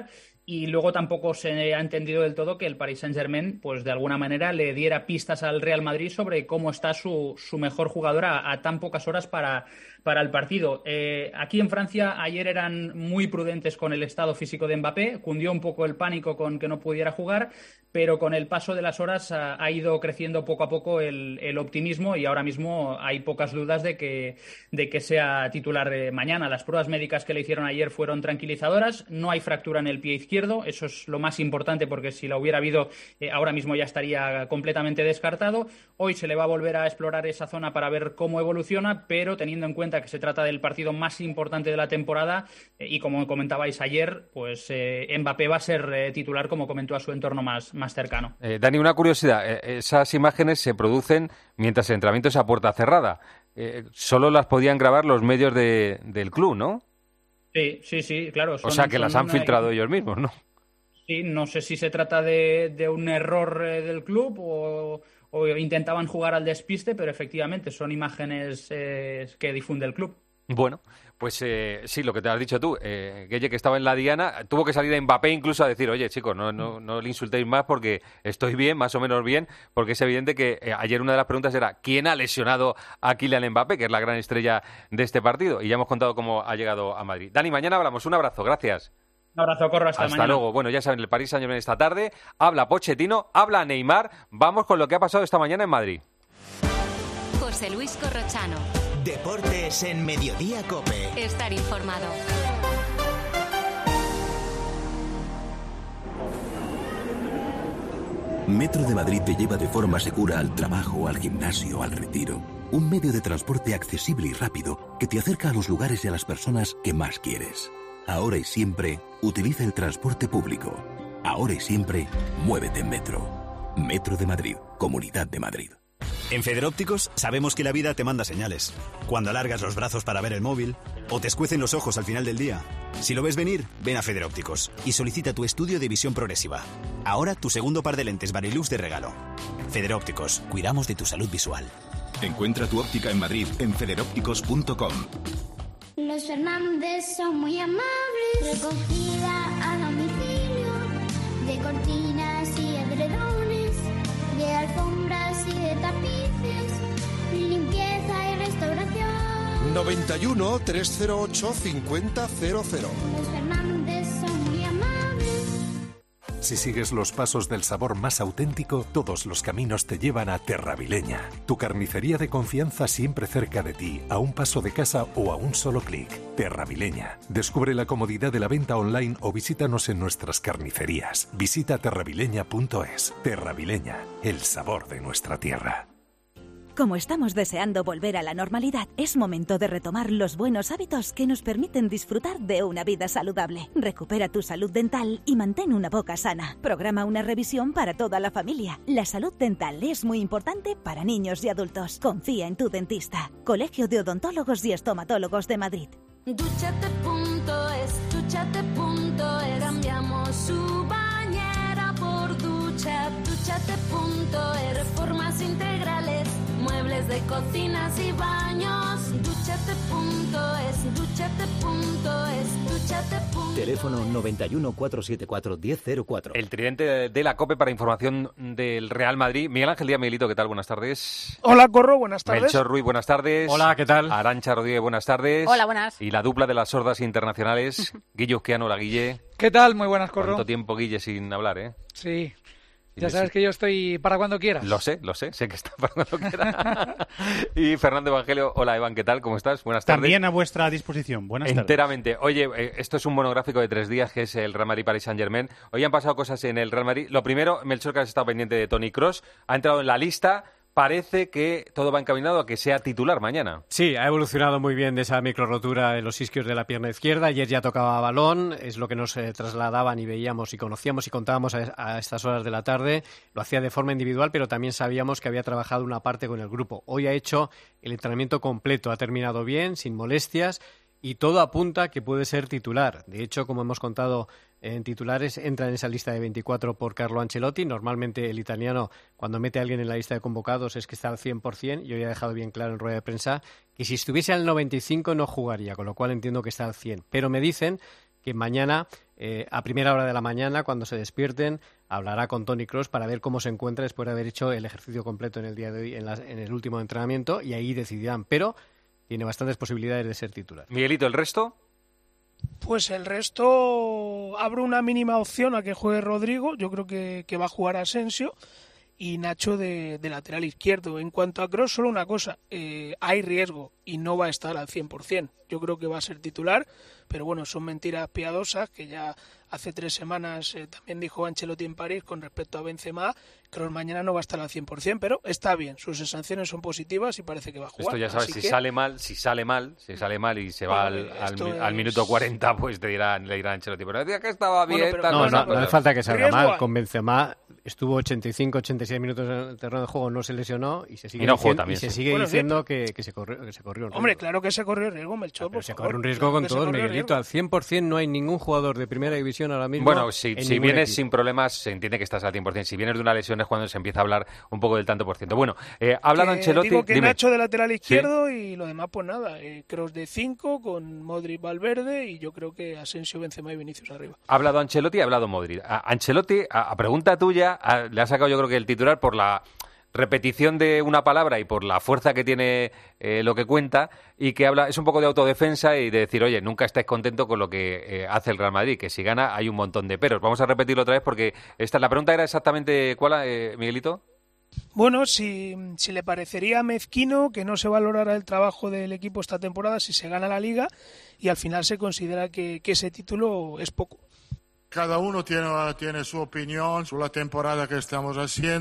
Y luego tampoco se ha entendido del todo que el Paris Saint-Germain, pues de alguna manera le diera pistas al Real Madrid sobre cómo está su, su mejor jugador a, a tan pocas horas para, para el partido. Eh, aquí en Francia ayer eran muy prudentes con el estado físico de Mbappé, cundió un poco el pánico con que no pudiera jugar, pero con el paso de las horas ha, ha ido creciendo poco a poco el, el optimismo y ahora mismo hay pocas dudas de que, de que sea titular de mañana. Las pruebas médicas que le hicieron ayer fueron tranquilizadoras, no hay fractura en el pie izquierdo. Eso es lo más importante porque si la hubiera habido eh, ahora mismo ya estaría completamente descartado. Hoy se le va a volver a explorar esa zona para ver cómo evoluciona, pero teniendo en cuenta que se trata del partido más importante de la temporada eh, y como comentabais ayer, pues eh, Mbappé va a ser eh, titular como comentó a su entorno más, más cercano. Eh, Dani, una curiosidad, eh, esas imágenes se producen mientras el entrenamiento es a puerta cerrada. Eh, solo las podían grabar los medios de, del club, ¿no? Sí, sí, sí, claro. Son, o sea, que las han filtrado ellos mismos, ¿no? Sí, no sé si se trata de, de un error eh, del club o, o intentaban jugar al despiste, pero efectivamente son imágenes eh, que difunde el club. Bueno, pues eh, sí, lo que te has dicho tú, eh, Gueye, que estaba en la diana, tuvo que salir a Mbappé incluso a decir, oye, chicos, no, no, no le insultéis más porque estoy bien, más o menos bien, porque es evidente que eh, ayer una de las preguntas era ¿quién ha lesionado a Kylian Mbappé, que es la gran estrella de este partido? Y ya hemos contado cómo ha llegado a Madrid. Dani, mañana hablamos. Un abrazo, gracias. Un abrazo, Corro, hasta, hasta mañana. luego. Bueno, ya saben, el Paris Saint-Germain esta tarde, habla Pochettino, habla Neymar. Vamos con lo que ha pasado esta mañana en Madrid. José Luis Corrochano. Deportes en Mediodía COPE. Estar informado. Metro de Madrid te lleva de forma segura al trabajo, al gimnasio, al retiro. Un medio de transporte accesible y rápido que te acerca a los lugares y a las personas que más quieres. Ahora y siempre, utiliza el transporte público. Ahora y siempre, muévete en Metro. Metro de Madrid, Comunidad de Madrid. En Federópticos sabemos que la vida te manda señales. Cuando alargas los brazos para ver el móvil o te escuecen los ojos al final del día. Si lo ves venir, ven a Federópticos y solicita tu estudio de visión progresiva. Ahora tu segundo par de lentes Varilux de regalo. Federópticos, cuidamos de tu salud visual. Encuentra tu óptica en Madrid en federópticos punto com. Los Fernández son muy amables. Recogida a domicilio de cortinas y edredones, de alfombras y de tapices, limpieza y restauración. noventa y uno, trescientos ocho, cincuenta cero cero. Los Fernández son muy amables. Si sigues los pasos del sabor más auténtico, todos los caminos te llevan a Terravileña, tu carnicería de confianza siempre cerca de ti, a un paso de casa o a un solo clic. Terravileña. Descubre la comodidad de la venta online o visítanos en nuestras carnicerías. Visita terravileña punto es. Terravileña, el sabor de nuestra tierra. Como estamos deseando volver a la normalidad, es momento de retomar los buenos hábitos que nos permiten disfrutar de una vida saludable. Recupera tu salud dental y mantén una boca sana. Programa una revisión para toda la familia. La salud dental es muy importante para niños y adultos. Confía en tu dentista. Colegio de Odontólogos y Estomatólogos de Madrid. Dúchate punto es, dúchate punto es. Cambiamos su bañera por ducha. Dúchate punto es. Reformas integrales, muebles de cocinas y baños. Dúchate punto es, dúchate punto es, dúchate punto es. Teléfono noventa y uno, cuatrocientos setenta y cuatro, diez cero cuatro. El tridente de la COPE para información del Real Madrid. Miguel Ángel Díaz, Miguelito, ¿qué tal? Buenas tardes. Hola, Corro, buenas tardes. Melchor Ruiz, buenas tardes. Hola, ¿qué tal? Arancha Rodríguez, buenas tardes. Hola, buenas. Y la dupla de las sordas internacionales, Guillo Uzquiano, hola, Guille. ¿Qué tal? Muy buenas, Corro. ¿Cuánto tiempo, Guille, sin hablar, eh? Sí. Ya sabes que yo estoy para cuando quieras. Lo sé, lo sé, sé que está para cuando quieras. Y Fernando Evangelio, hola Evan, ¿qué tal? ¿Cómo estás? Buenas tardes. También a vuestra disposición, buenas tardes. Enteramente. Oye, esto es un monográfico de tres días que es el Real Madrid Paris Saint-Germain. Hoy han pasado cosas en el Real Madrid. Lo primero, Melchor, que has estado pendiente de Toni Kroos, ha entrado en la lista. Parece que todo va encaminado a que sea titular mañana. Sí, ha evolucionado muy bien de esa microrotura en los isquios de la pierna izquierda. Ayer ya tocaba balón, es lo que nos eh, trasladaban y veíamos y conocíamos y contábamos a, a estas horas de la tarde. Lo hacía de forma individual, pero también sabíamos que había trabajado una parte con el grupo. Hoy ha hecho el entrenamiento completo, ha terminado bien, sin molestias, y todo apunta que puede ser titular. De hecho, como hemos contado en titulares, entra en esa lista de veinticuatro por Carlo Ancelotti. Normalmente el italiano, cuando mete a alguien en la lista de convocados, es que está al cien por ciento. Y hoy ha dejado bien claro en rueda de prensa que si estuviese al noventa y cinco no jugaría, con lo cual entiendo que está al cien. Pero me dicen que mañana, eh, a primera hora de la mañana, cuando se despierten, hablará con Toni Kroos para ver cómo se encuentra después de haber hecho el ejercicio completo en el día de hoy, en, la, en el último entrenamiento, y ahí decidirán. Pero tiene bastantes posibilidades de ser titular. Miguelito, ¿el resto? Pues el resto abre una mínima opción a que juegue Rodrigo. Yo creo que, que va a jugar Asensio y Nacho de, de lateral izquierdo. En cuanto a Kroos, solo una cosa, eh, hay riesgo y no va a estar al cien por ciento. Yo creo que va a ser titular, pero bueno, son mentiras piadosas que ya hace tres semanas eh, también dijo Ancelotti en París con respecto a Benzema. Kroos mañana no va a estar al cien por ciento, pero está bien, sus sanciones son positivas y parece que va a jugar. Esto ya sabes, si que... sale mal, si sale mal, si sale mal y se va al, al, es... al minuto cuarenta, pues te dirán, le dirán Ancelotti, pero decía que estaba bien. Bueno, pero, tal, no, no, no, no, no hace falta que salga mal. Con Benzema estuvo ochenta y cinco, ochenta y seis minutos en el terreno de juego, no se lesionó y se sigue, y no diciendo, también, y se sí. sigue bueno, diciendo sí. que, que, se corrió, que se corrió el riesgo. Hombre, claro que se corrió el riesgo, Melchor, por se favor. corre un riesgo claro con que todos, Miguelito. Al cien por ciento no hay ningún jugador de primera división ahora mismo. Bueno, si, en si vienes equipo. sin problemas, se entiende que estás al cien por ciento. Si vienes de una lesión es cuando se empieza a hablar un poco del tanto por ciento. Bueno, eh, ha hablado que Ancelotti... Digo que dime. Nacho de lateral izquierdo ¿Sí? y lo demás pues nada. Eh, Kroos de cinco con Modric, Valverde y yo creo que Asensio, Benzema y Vinicius arriba. Ha hablado Ancelotti y ha hablado Modric. A Ancelotti, a, a pregunta tuya, a, le ha sacado yo creo que el titular por la repetición de una palabra y por la fuerza que tiene eh, lo que cuenta, y que habla es un poco de autodefensa y de decir, oye, nunca estáis contento con lo que eh, hace el Real Madrid, que si gana hay un montón de peros. Vamos a repetirlo otra vez porque esta la pregunta era exactamente ¿cuál, eh, Miguelito? Bueno, si, si le parecería mezquino que no se valorara el trabajo del equipo esta temporada si se gana la Liga y al final se considera que, que ese título es poco. Cada uno tiene, tiene su opinión sobre la temporada que estamos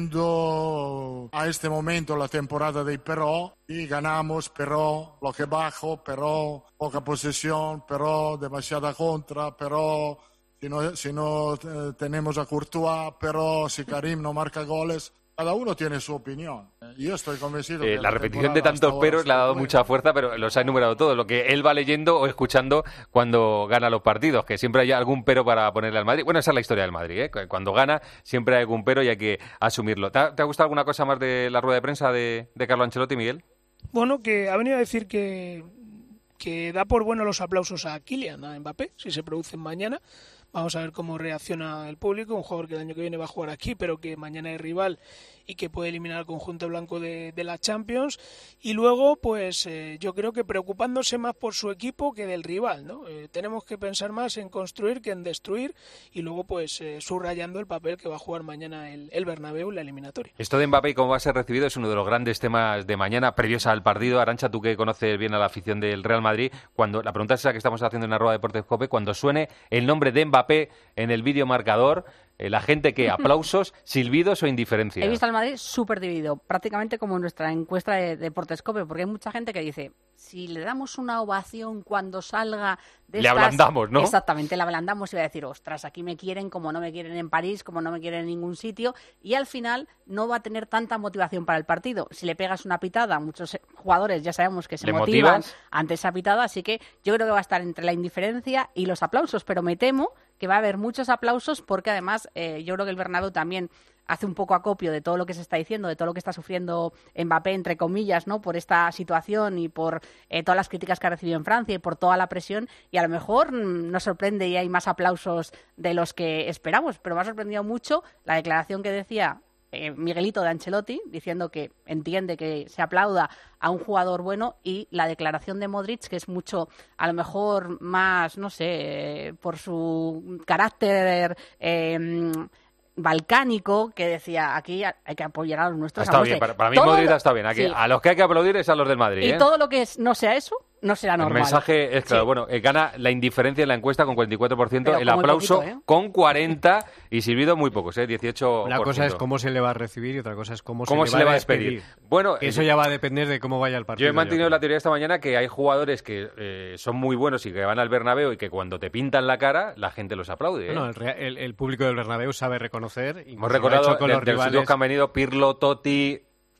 haciendo. A este momento la temporada de pero, y ganamos, pero bloque bajo, pero poca posesión, pero demasiada contra, pero si no, si no eh, tenemos a Courtois, pero si Karim no marca goles. Cada uno tiene su opinión. Yo estoy convencido Eh, que la la repetición de temporada tantos hasta ahora peros le ha dado está mucha fuerza, pero los ha enumerado todos. Lo que él va leyendo o escuchando cuando gana los partidos, que siempre hay algún pero para ponerle al Madrid. Bueno, esa es la historia del Madrid, ¿eh? Cuando gana siempre hay algún pero y hay que asumirlo. ¿Te ha, te ha gustado alguna cosa más de la rueda de prensa de, de Carlo Ancelotti, Miguel? Bueno, que ha venido a decir que, que da por bueno los aplausos a Kylian, a Mbappé, si se producen mañana. Vamos a ver cómo reacciona el público, un jugador que el año que viene va a jugar aquí, pero que mañana es rival y que puede eliminar al conjunto blanco de, de la Champions. Y luego, pues eh, yo creo que preocupándose más por su equipo que del rival, ¿no? Eh, tenemos que pensar más en construir que en destruir y luego, pues, eh, subrayando el papel que va a jugar mañana el, el Bernabéu en la eliminatoria. Esto de Mbappé y cómo va a ser recibido es uno de los grandes temas de mañana, previos al partido. Arantxa, tú que conoces bien a la afición del Real Madrid, cuando la pregunta es esa que estamos haciendo en la rueda de Deportes Cope, cuando suene el nombre de Mbappé en el vídeo marcador, eh, la gente que aplausos, silbidos o indiferencia. He visto al Madrid súper dividido, prácticamente como en nuestra encuesta de Deportes Cope, porque hay mucha gente que dice, si le damos una ovación cuando salga de le estas... ablandamos, ¿no? Exactamente, le ablandamos y va a decir, ostras, aquí me quieren como no me quieren en París, como no me quieren en ningún sitio, y al final no va a tener tanta motivación para el partido. Si le pegas una pitada, muchos jugadores ya sabemos que se ¿Le motivan motivas? ante esa pitada, así que yo creo que va a estar entre la indiferencia y los aplausos, pero me temo que va a haber muchos aplausos porque además eh, yo creo que el Bernabéu también hace un poco acopio de todo lo que se está diciendo, de todo lo que está sufriendo Mbappé, entre comillas, ¿no? Por esta situación y por eh, todas las críticas que ha recibido en Francia y por toda la presión, y a lo mejor mm, nos sorprende y hay más aplausos de los que esperamos, pero me ha sorprendido mucho la declaración que decía eh, Miguelito de Ancelotti, diciendo que entiende que se aplauda a un jugador bueno, y la declaración de Modric, que es mucho, a lo mejor más, no sé, eh, por su carácter... Eh, balcánico, que decía aquí hay que apoyar a los nuestros. Está bien, para, para mí Modric está bien. Aquí, sí. A los que hay que aplaudir es a los del Madrid. Y ¿eh? todo lo que es, no sea eso, no será normal. El mensaje es claro. Sí. Bueno, eh, gana la indiferencia en la encuesta con cuarenta y cuatro por ciento, Pero el con muy aplauso poquito, ¿eh? con cuarenta y silbido muy pocos, ¿eh? dieciocho por ciento. Una cosa es cómo se le va a recibir y otra cosa es cómo, ¿Cómo se, se le le va va a a despedir? despedir. Bueno, que eso ya va a depender de cómo vaya el partido. Yo he mantenido la teoría esta mañana que hay jugadores que eh, son muy buenos y que van al Bernabéu y que cuando te pintan la cara la gente los aplaude. ¿eh? No, el, el, el público del Bernabéu sabe reconocer. Hemos recordado de, de los sitios que han venido Pirlo, Totti,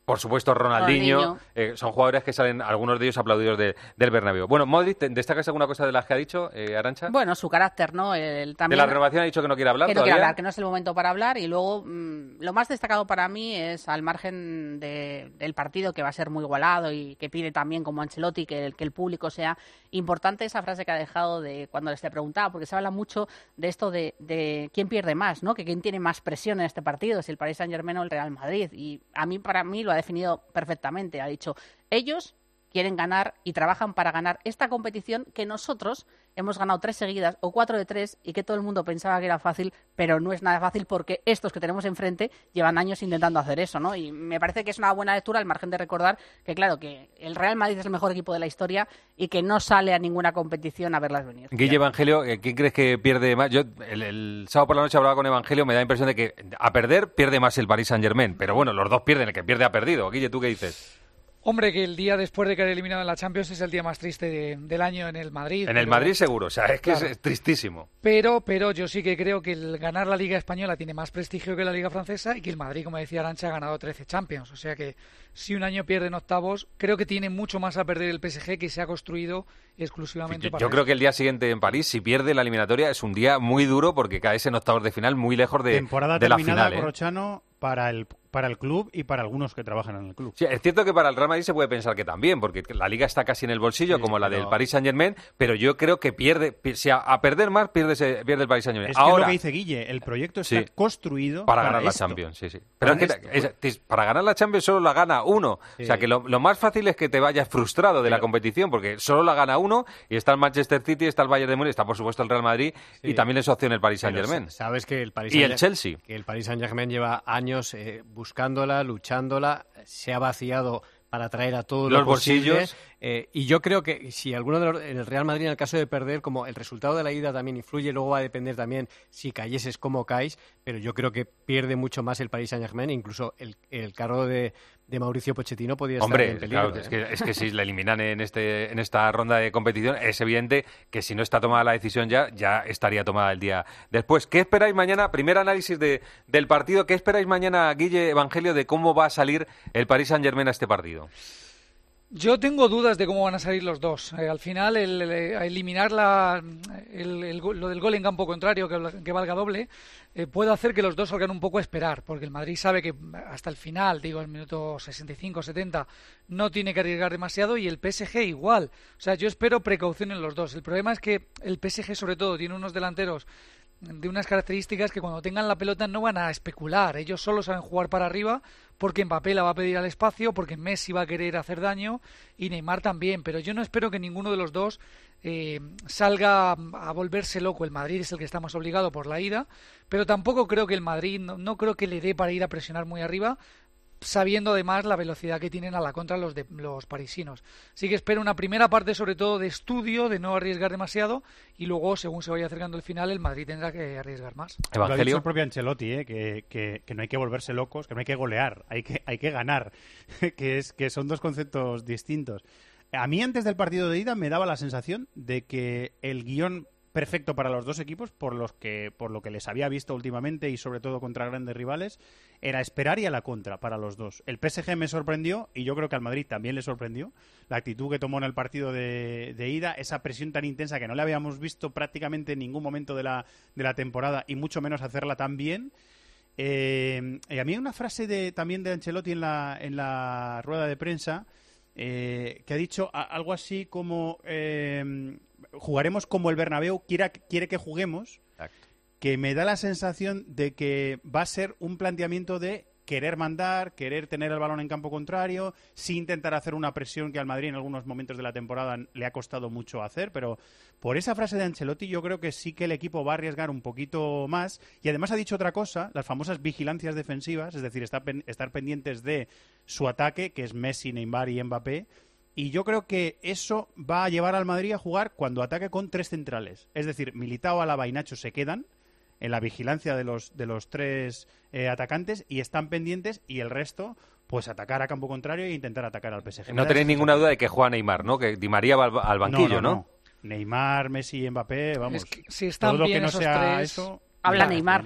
por supuesto Ronaldinho, Ronaldinho. Eh, son jugadores que salen, algunos de ellos aplaudidos de, del Bernabéu. Bueno, Modric, ¿destacas alguna cosa de las que ha dicho, eh, Arantxa? Bueno, su carácter, ¿no? El, también, de la renovación ha dicho que no quiere hablar que no todavía. quiere hablar, que no es el momento para hablar. Y luego, mmm, lo más destacado para mí es, al margen de, del partido, que va a ser muy igualado y que pide también, como Ancelotti, que el, que el público sea importante, esa frase que ha dejado de cuando les he preguntado, porque se habla mucho de esto de, de quién pierde más, ¿no? Que quién tiene más presión en este partido, si el Paris Saint-Germain o el Real Madrid. Y a mí, para mí, lo ha definido perfectamente. Ha dicho, ellos quieren ganar y trabajan para ganar esta competición que nosotros hemos ganado tres seguidas o cuatro de tres y que todo el mundo pensaba que era fácil, pero no es nada fácil porque estos que tenemos enfrente llevan años intentando hacer eso, ¿no? Y me parece que es una buena lectura, al margen de recordar que, claro, que el Real Madrid es el mejor equipo de la historia y que no sale a ninguna competición a verlas venir. Guille, Evangelio, ¿quién crees que pierde más? Yo el, el sábado por la noche hablaba con Evangelio, me da la impresión de que a perder pierde más el Paris Saint-Germain, pero bueno, los dos pierden, el que pierde ha perdido. Guille, ¿tú qué dices? Hombre, que el día después de quedar eliminado en la Champions es el día más triste de, del año en el Madrid. En pero, el Madrid seguro, o sea, es que claro. es tristísimo. Pero, pero yo sí que creo que el ganar la Liga Española tiene más prestigio que la Liga Francesa y que el Madrid, como decía Arantxa, ha ganado trece Champions. O sea que si un año pierde en octavos, creo que tiene mucho más a perder el P S G, que se ha construido exclusivamente Yo, para yo eso. creo que el día siguiente en París, si pierde la eliminatoria, es un día muy duro porque caes en octavos de final muy lejos de, Temporada de la terminada, final. ¿eh? Corrochano, para el, para el club y para algunos que trabajan en el club. Sí, es cierto que para el Real Madrid se puede pensar que también, porque la Liga está casi en el bolsillo, Sí, como la pero- del Paris Saint-Germain, pero yo creo que pierde, pi- si a, a perder más, pierde, ese- pierde el Paris Saint-Germain. Es que es Ahora, lo que dice Guille, el proyecto está Sí. construido para para, ganar la esto. Champions, sí, sí. Pero Para es que esto, es- es- para ganar la Champions solo la gana uno. Sí. O sea, que lo, lo más fácil es que te vayas frustrado de la competición, porque solo la gana uno, y está el Manchester City, está el Bayern de Múnich, está por supuesto el Real Madrid, Sí. y también es opción el Paris Pero Saint-Germain. sabes que el Paris Y el Saint- Chelsea. que el Paris Saint-Germain lleva años eh, buscándola, luchándola, se ha vaciado para traer a todos Los lo posible, bolsillos. eh, y yo creo que si alguno de los, en el Real Madrid, en el caso de perder, como el resultado de la ida también influye, luego va a depender también si cayeses como caes, pero yo creo que pierde mucho más el Paris Saint-Germain, incluso el, el cargo de, de Mauricio Pochettino podría estar Hombre, en peligro. claro, ¿eh? es, que, es que si le eliminan en este en esta ronda de competición, es evidente que si no está tomada la decisión ya, ya estaría tomada el día después. ¿Qué esperáis mañana? Primer análisis de, del partido. ¿Qué esperáis mañana, Guille, Evangelio, de cómo va a salir el Paris Saint-Germain a este partido? Yo tengo dudas de cómo van a salir los dos. Eh, al final, el, el, el eliminar la, el, el, lo del gol en campo contrario, que, que valga doble, eh, puede hacer que los dos salgan un poco a esperar, porque el Madrid sabe que hasta el final, digo, el minuto sesenta y cinco setenta, no tiene que arriesgar demasiado, y el P S G igual. O sea, yo espero precaución en los dos. El problema es que el P S G, sobre todo, tiene unos delanteros de unas características que cuando tengan la pelota no van a especular. Ellos solo saben jugar para arriba, porque Mbappé la va a pedir al espacio, porque Messi va a querer hacer daño y Neymar también. Pero yo no espero que ninguno de los dos eh, salga a volverse loco. El Madrid es el que está más obligado por la ida, pero tampoco creo que el Madrid, no, no creo que le dé para ir a presionar muy arriba, sabiendo además la velocidad que tienen a la contra los de los parisinos. Así que espero una primera parte sobre todo de estudio, de no arriesgar demasiado, y luego, según se vaya acercando el final, el Madrid tendrá que arriesgar más. Lo ha dicho el propio Ancelotti, ¿eh? que, que, que no hay que volverse locos, que no hay que golear, hay que, hay que ganar, que, es, que son dos conceptos distintos. A mí antes del partido de ida me daba la sensación de que el guión perfecto para los dos equipos, por los que por lo que les había visto últimamente y sobre todo contra grandes rivales, era esperar y a la contra para los dos. El P S G me sorprendió y yo creo que al Madrid también le sorprendió la actitud que tomó en el partido de, de ida, esa presión tan intensa que no le habíamos visto prácticamente en ningún momento de la, de la temporada y mucho menos hacerla tan bien. Eh, y a mí hay una frase de, también de Ancelotti en la, en la rueda de prensa eh, que ha dicho a, algo así como eh, jugaremos como el Bernabéu quiera, quiere que juguemos. Exacto. Que me da la sensación de que va a ser un planteamiento de querer mandar, querer tener el balón en campo contrario, sí intentar hacer una presión que al Madrid en algunos momentos de la temporada le ha costado mucho hacer, pero por esa frase de Ancelotti yo creo que sí que el equipo va a arriesgar un poquito más, y además ha dicho otra cosa, las famosas vigilancias defensivas, es decir, estar, pen- estar pendientes de su ataque, que es Messi, Neymar y Mbappé, y yo creo que eso va a llevar al Madrid a jugar cuando ataque con tres centrales, es decir, Militao, Alaba y Nacho se quedan en la vigilancia de los de los tres eh, atacantes y están pendientes, y el resto pues atacar a campo contrario e intentar atacar al P S G. No tenéis ninguna duda de que juega Neymar, ¿no? Que Di María va al, al banquillo, no, no, ¿no? no. Neymar, Messi y Mbappé, vamos. Es que si están todo lo bien que no esos sea tres, eso, habla me Neymar. gustaría mucho.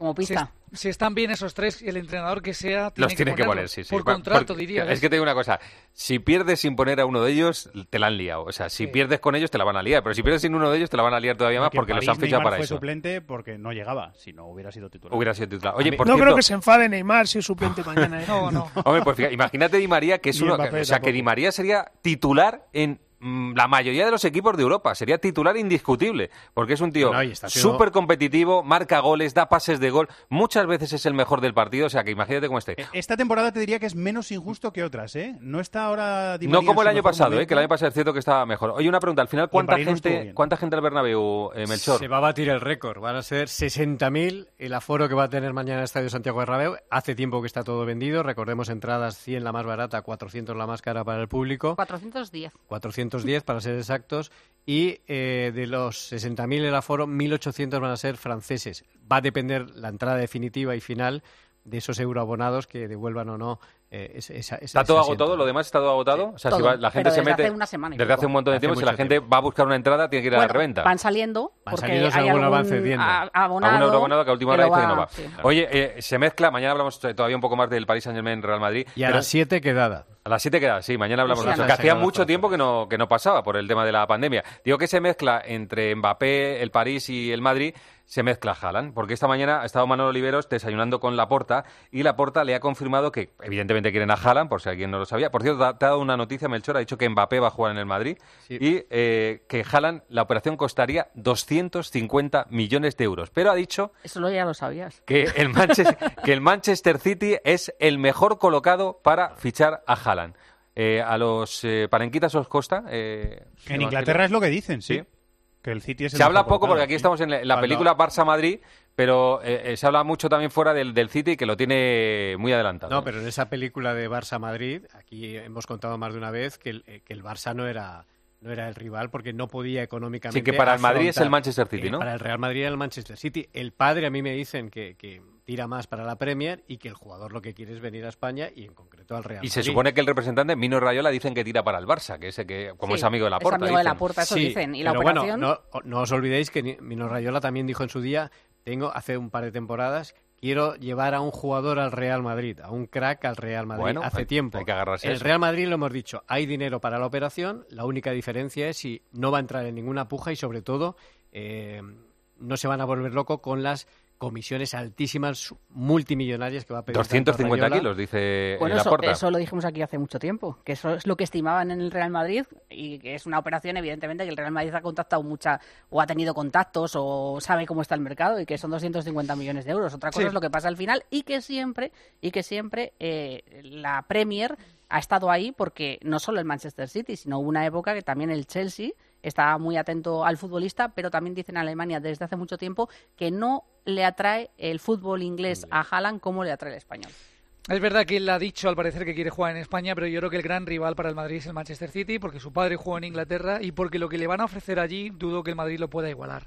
como pista. Si, si están bien esos tres, el entrenador que sea tiene Los tiene que, que poner, sí, sí. Por Pa- contrato, porque- diría. Es ¿ves? que te digo una cosa, si pierdes sin poner a uno de ellos, te la han liado. O sea, si Sí. pierdes con ellos, te la van a liar. Pero si pierdes sin uno de ellos, te la van a liar todavía más Que porque los París han fichado Neymar para fue eso. suplente porque no llegaba, si no hubiera sido titular. Hubiera sido titular. Oye, por no cierto, creo que se enfade Neymar si es suplente mañana. ¿eh? No, no. hombre, pues fíjate, imagínate Di María, que es Ni uno, Mbappé que- o sea, que tampoco. Di María sería titular en mm, la mayoría de los equipos de Europa. Sería titular indiscutible, porque es un tío Bueno, y está siendo- súper competitivo, marca goles, da pases de gol, muchas veces es el mejor del partido, o sea, que imagínate cómo esté. Esta temporada te diría que es menos injusto que otras, ¿eh? No está ahora Di No María como en el su año mejor pasado, momento. ¿eh? Que el año pasado es cierto que estaba mejor. Oye, una pregunta, al final, ¿cuánta París no estuvo gente bien. cuánta gente al Bernabéu, eh, Melchor? Se va a batir el récord. Van a ser sesenta mil el aforo que va a tener mañana el Estadio Santiago Bernabéu. Hace tiempo que está todo vendido. Recordemos entradas cien la más barata, cuatrocientos la más cara para el público. cuatrocientos diez. cuatrocientos diez para ser exactos. Y eh, de los sesenta mil el aforo, mil ochocientos van a ser franceses. Va a depender la entrada definitiva y final de esos euroabonados que devuelvan o no eh, esa, esa, ¿Está todo ese asiento. agotado? ¿Lo demás está todo agotado? O sea, si Todo, va- la gente pero se desde mete hace una semana y desde pico. hace un montón de Hace tiempo. Si mucho la gente va a buscar una entrada, tiene que ir a la Bueno, reventa. van saliendo Van porque saliendo hay según algún van cediendo. a- abonado. Algún euroabonado que a última hora pero dice que no va. sí. Oye, eh, se mezcla, mañana hablamos todavía un poco más del Paris Saint-Germain Real Madrid. Y a pero- las siete quedada. A las siete queda, sí, mañana hablamos Sí, de a eso. las Que siete. hacía Las mucho tiempo que no, que no pasaba por el tema de la pandemia. Digo que se mezcla entre Mbappé, el París y el Madrid, se mezcla Haaland, porque esta mañana ha estado Manolo Oliveros desayunando con Laporta y Laporta le ha confirmado que evidentemente quieren a Haaland, por si alguien no lo sabía. Por cierto, te ha dado una noticia, Melchor, ha dicho que Mbappé va a jugar en el Madrid Sí. y eh, que Haaland, la operación costaría doscientos cincuenta millones de euros. Pero ha dicho Eso lo ya lo sabías. que el, Manchester, que el Manchester City es el mejor colocado para fichar a Haaland. Eh, a los eh, parenquitas os costa. Eh, En Inglaterra es lo que dicen, sí. Sí. Que el City es el Se habla mejor poco colocado, porque aquí sí. estamos en la, en la Cuando- película Barça-Madrid, pero eh, eh, se habla mucho también fuera del, del City, que lo tiene muy adelantado. No, pero en esa película de Barça-Madrid, aquí hemos contado más de una vez que el, eh, que el Barça no era, no era el rival porque no podía económicamente. Sí, que para el Madrid es el afrontar. Manchester City, Eh, ¿no? Para el Real Madrid era el Manchester City. El padre a mí me dicen que, que tira más para la Premier y que el jugador lo que quiere es venir a España y en concreto al Real Y Madrid. se supone que el representante, Mino Raiola, dicen que tira para el Barça, que ese que, como Sí, es amigo de la es Porta. amigo de dicen. Laporta, eso Sí, dicen. Y la pero operación... bueno, no, no os olvidéis que ni- Mino Raiola también dijo en su día, tengo hace un par de temporadas, quiero llevar a un jugador al Real Madrid, a un crack al Real Madrid. Bueno, hace hay- tiempo. hay que agarrarse a El eso. Real Madrid, lo hemos dicho, hay dinero para la operación, la única diferencia es si no va a entrar en ninguna puja y sobre todo eh, no se van a volver locos con las comisiones altísimas, multimillonarias que va a pedir doscientos tanto cincuenta Raiola. kilos, dice Bueno, la eso, Porta. eso lo dijimos aquí hace mucho tiempo, que eso es lo que estimaban en el Real Madrid y que es una operación, evidentemente, que el Real Madrid ha contactado mucha, o ha tenido contactos, o sabe cómo está el mercado y que son doscientos cincuenta millones de euros. Otra cosa Sí. es lo que pasa al final y que siempre, y que siempre eh, la Premier ha estado ahí porque no solo el Manchester City, sino hubo una época que también el Chelsea estaba muy atento al futbolista, pero también dicen en Alemania desde hace mucho tiempo que no le atrae el fútbol inglés a Haaland como le atrae el español. Es verdad que él ha dicho al parecer que quiere jugar en España, pero yo creo que el gran rival para el Madrid es el Manchester City, porque su padre juega en Inglaterra y porque lo que le van a ofrecer allí dudo que el Madrid lo pueda igualar.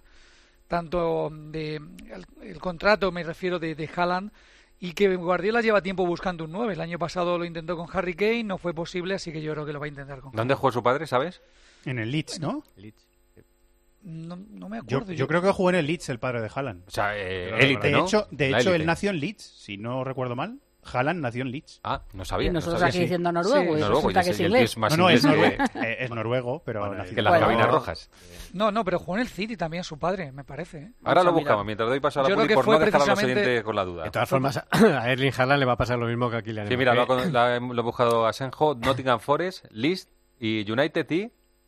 Tanto de el, el contrato, me refiero, de, de Haaland, y que Guardiola lleva tiempo buscando un nueve. El año pasado lo intentó con Harry Kane, no fue posible, así que yo creo que lo va a intentar con ¿Dónde jugó su padre, sabes? En el Leeds, ¿no? Leeds. No, no me Yo, acuerdo. yo creo que jugó en el Leeds el padre de Haaland. O sea, eh, Pero, élite, de ¿no? hecho, de La hecho élite. él nació en Leeds, si no recuerdo mal. Haaland nació en Leeds. Ah, no sabía. Y nosotros no sabía. aquí sí. diciendo noruego, Sí. y Noruego, resulta y que ese- es y el tío inglés. es más No, no, es, inglés norue- que- eh, es noruego, pero Bueno, nació que en las Bueno. gavinas rojas. No, no, pero jugó en el City también su padre, me parece. ¿eh? Ahora Vamos lo a mirar. buscamos, mientras doy paso a la Yo creo Puli que por fue no dejar a los precisamente- oyentes con la duda. De todas formas, a Erling Haaland le va a pasar lo mismo que a Kylian Sí, mira, lo, ha Mbappé. con- la- lo he buscado a Senjo, Nottingham Forest, Leeds y United y...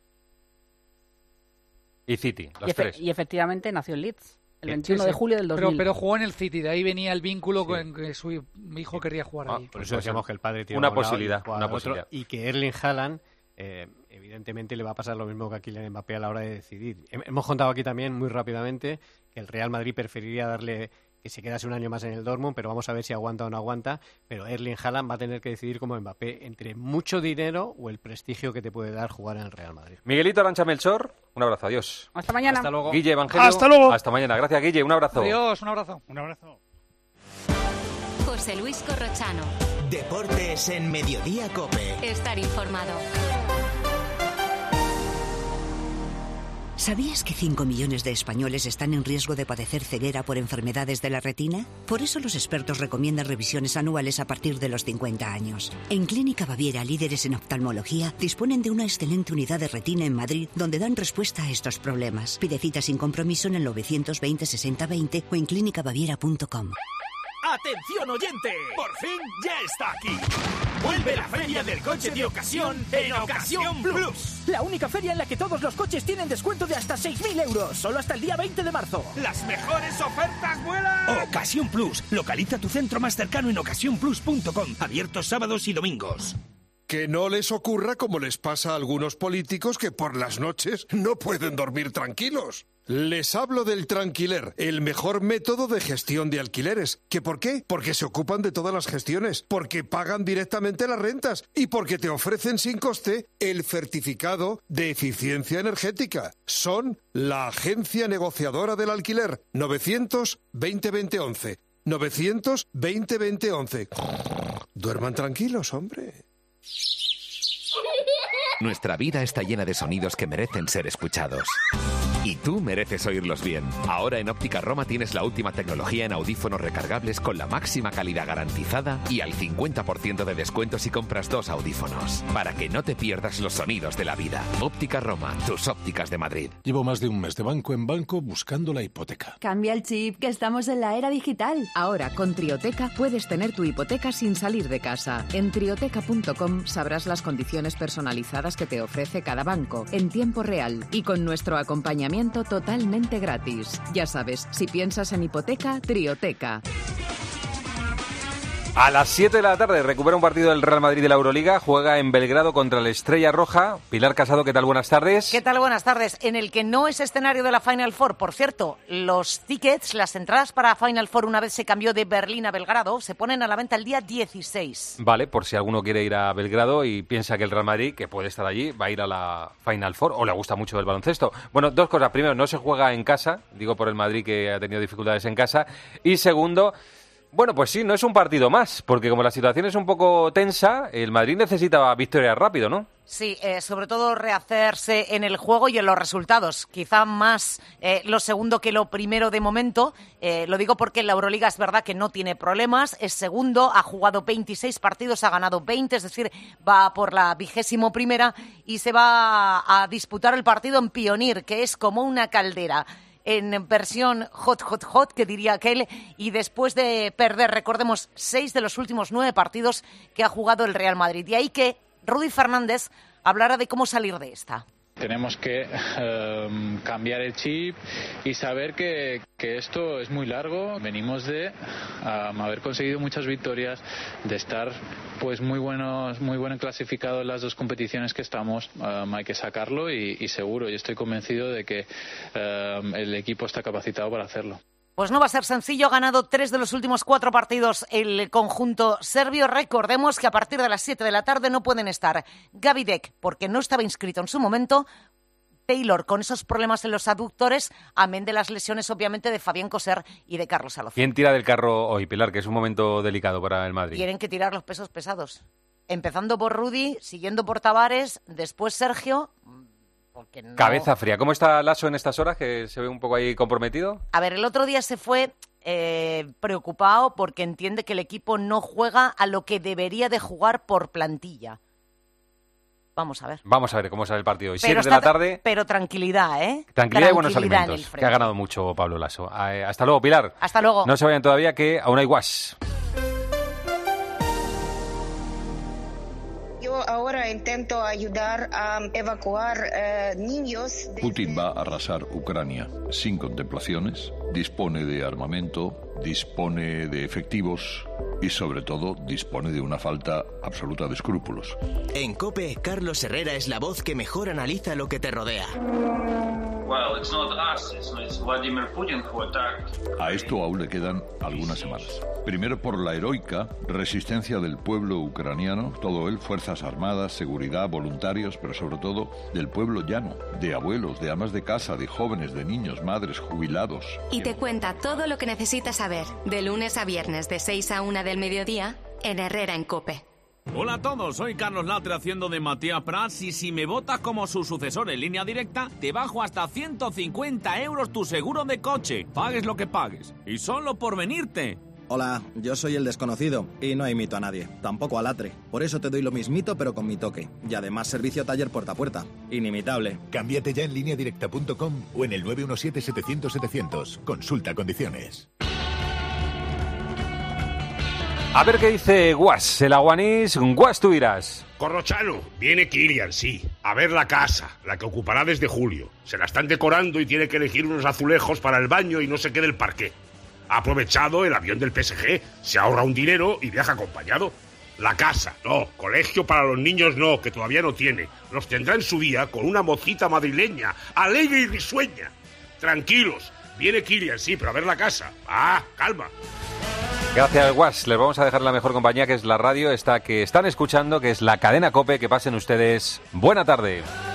y City, los Y, efe- tres. y efectivamente nació en Leeds, el Sí, veintiuno Sí, de sí. julio del dos mil. Pero, pero jugó en el City, de ahí venía el vínculo con que su hijo quería jugar Ah, allí. Por eso decíamos que el padre tiene Una un lado y posibilidad, juega una al otro, posibilidad. y que Erling Haaland eh, evidentemente le va a pasar lo mismo que a Kylian Mbappé a la hora de decidir. Hem- Hemos contado aquí también muy rápidamente que el Real Madrid preferiría darle que se quedase un año más en el Dortmund, pero vamos a ver si aguanta o no aguanta. Pero Erling Haaland va a tener que decidir como Mbappé entre mucho dinero o el prestigio que te puede dar jugar en el Real Madrid. Miguelito Arancha Melchor, un abrazo, adiós. Hasta mañana. Hasta luego. Guille Evangelio, Hasta luego. Hasta mañana, gracias Guille, un abrazo. Adiós, un abrazo. Un abrazo. José Luis Corrochano. Deportes en Mediodía Cope. Estar informado. ¿Sabías que cinco millones de españoles están en riesgo de padecer ceguera por enfermedades de la retina? Por eso los expertos recomiendan revisiones anuales a partir de los cincuenta años. En Clínica Baviera, líderes en oftalmología, disponen de una excelente unidad de retina en Madrid donde dan respuesta a estos problemas. Pide cita sin compromiso en el nueve veinte sesenta veinte o en clínica baviera punto com. ¡Atención oyente! ¡Por fin ya está aquí! ¡Vuelve la feria del coche de ocasión en Ocasión Plus! La única feria en la que todos los coches tienen descuento de hasta seis mil euros, solo hasta el día veinte de marzo. ¡Las mejores ofertas vuelan! Ocasión Plus. Localiza tu centro más cercano en ocasión plus punto com. Abiertos sábados y domingos. Que no les ocurra como les pasa a algunos políticos que por las noches no pueden dormir tranquilos. Les hablo del Tranquiler, el mejor método de gestión de alquileres. ¿Qué por qué? Porque se ocupan de todas las gestiones, porque pagan directamente las rentas y porque te ofrecen sin coste el certificado de eficiencia energética. Son la agencia negociadora del alquiler. novecientos veinte veinte once. novecientos veinte veinte once. Duerman tranquilos, hombre. Nuestra vida está llena de sonidos que merecen ser escuchados. Y tú mereces oírlos bien. Ahora en Óptica Roma tienes la última tecnología en audífonos recargables con la máxima calidad garantizada y al cincuenta por ciento de descuento si compras dos audífonos. Para que no te pierdas los sonidos de la vida. Óptica Roma, tus ópticas de Madrid. Llevo más de un mes de banco en banco buscando la hipoteca. Cambia el chip, que estamos en la era digital. Ahora, con Trioteca, puedes tener tu hipoteca sin salir de casa. En trioteca punto com sabrás las condiciones personalizadas que te ofrece cada banco, en tiempo real y con nuestro acompañamiento totalmente gratis. Ya sabes, si piensas en hipoteca, Trioteca. A las siete de la tarde recupera un partido del Real Madrid de la Euroliga, juega en Belgrado contra la Estrella Roja. Pilar Casado, ¿qué tal? Buenas tardes. ¿Qué tal? Buenas tardes. En el que no es escenario de la Final Four. Por cierto, los tickets, las entradas para Final Four, una vez se cambió de Berlín a Belgrado, se ponen a la venta el día dieciséis. Vale, por si alguno quiere ir a Belgrado y piensa que el Real Madrid, que puede estar allí, va a ir a la Final Four o le gusta mucho el baloncesto. Bueno, dos cosas. Primero, no se juega en casa, digo por el Madrid que ha tenido dificultades en casa. Y segundo... Bueno, pues sí, no es un partido más, porque como la situación es un poco tensa, el Madrid necesitaba victoria rápido, ¿no? Sí, eh, sobre todo rehacerse en el juego y en los resultados. Quizá más eh, lo segundo que lo primero de momento. Eh, lo digo porque en la Euroliga es verdad que no tiene problemas. Es segundo, ha jugado veintiséis partidos, ha ganado veinte, es decir, va por la vigésimo primera y se va a disputar el partido en Pionir, que es como una caldera. En versión hot, hot, hot, que diría aquel, y después de perder, recordemos, seis de los últimos nueve partidos que ha jugado el Real Madrid. Y ahí que Rudy Fernández hablará de cómo salir de esta. Tenemos que eh, cambiar el chip y saber que, que esto es muy largo. Venimos de um, haber conseguido muchas victorias, de estar pues muy buenos, muy bueno clasificado en las dos competiciones que estamos. Um, hay que sacarlo y, y seguro, y estoy convencido de que um, el equipo está capacitado para hacerlo. Pues no va a ser sencillo, ha ganado tres de los últimos cuatro partidos el conjunto serbio. Recordemos que a partir de las siete de la tarde no pueden estar Gavi Deck, porque no estaba inscrito en su momento, Taylor con esos problemas en los aductores, amén de las lesiones obviamente de Fabián Coser y de Carlos Alonso. ¿Quién tira del carro hoy, Pilar, que es un momento delicado para el Madrid? Tienen que tirar los pesos pesados, empezando por Rudy, siguiendo por Tavares, después Sergio... No... Cabeza fría. ¿Cómo está Lasso en estas horas, que se ve un poco ahí comprometido? A ver, el otro día se fue eh, preocupado porque entiende que el equipo no juega a lo que debería de jugar por plantilla. Vamos a ver. Vamos a ver cómo sale el partido hoy. siete de la tarde. Pero tranquilidad, ¿eh? Tranquilidad, tranquilidad y buenos alimentos. Que ha ganado mucho Pablo Lasso. Eh, hasta luego, Pilar. Hasta luego. No se vayan todavía, que aún hay guas. Yo ahora intento ayudar a evacuar eh, niños. Desde... Putin va a arrasar Ucrania sin contemplaciones, dispone de armamento, dispone de efectivos y sobre todo dispone de una falta absoluta de escrúpulos. En COPE, Carlos Herrera es la voz que mejor analiza lo que te rodea. Well, it's not us, it's, it's Vladimir Putin who attacked. A esto aún le quedan algunas semanas. Primero por la heroica resistencia del pueblo ucraniano, todo él, fuerzas armadas, seguridad, voluntarios, pero sobre todo del pueblo llano, de abuelos, de amas de casa, de jóvenes, de niños, madres, jubilados. Y te cuenta todo lo que necesitas saber, de lunes a viernes, de seis a una del mediodía, en Herrera en COPE. Hola a todos, soy Carlos Latre haciendo de Matías Prats y si me votas como su sucesor en Línea Directa, te bajo hasta ciento cincuenta euros tu seguro de coche. Pagues lo que pagues. Y solo por venirte. Hola, yo soy el desconocido y no imito a nadie, tampoco a Latre. Por eso te doy lo mismito pero con mi toque. Y además servicio taller puerta a puerta. Inimitable. Cámbiate ya en línea directa punto com o en el nueve uno siete setecientos setecientos. Consulta condiciones. A ver qué dice Guas, el aguanís. Guas, tú irás. Corrochano, viene Kylian, sí, a ver la casa, la que ocupará desde julio. Se la están decorando y tiene que elegir unos azulejos para el baño y no se quede el parqué. Ha aprovechado el avión del P S G, se ahorra un dinero y viaja acompañado. La casa, no, colegio para los niños no, que todavía no tiene. Los tendrá en su día con una mocita madrileña, alegre y risueña. Tranquilos, viene Kylian, sí, pero a ver la casa. Ah, calma. Gracias, Guas. Les vamos a dejar la mejor compañía, que es la radio, esta que están escuchando, que es la cadena COPE. Que pasen ustedes buena tarde.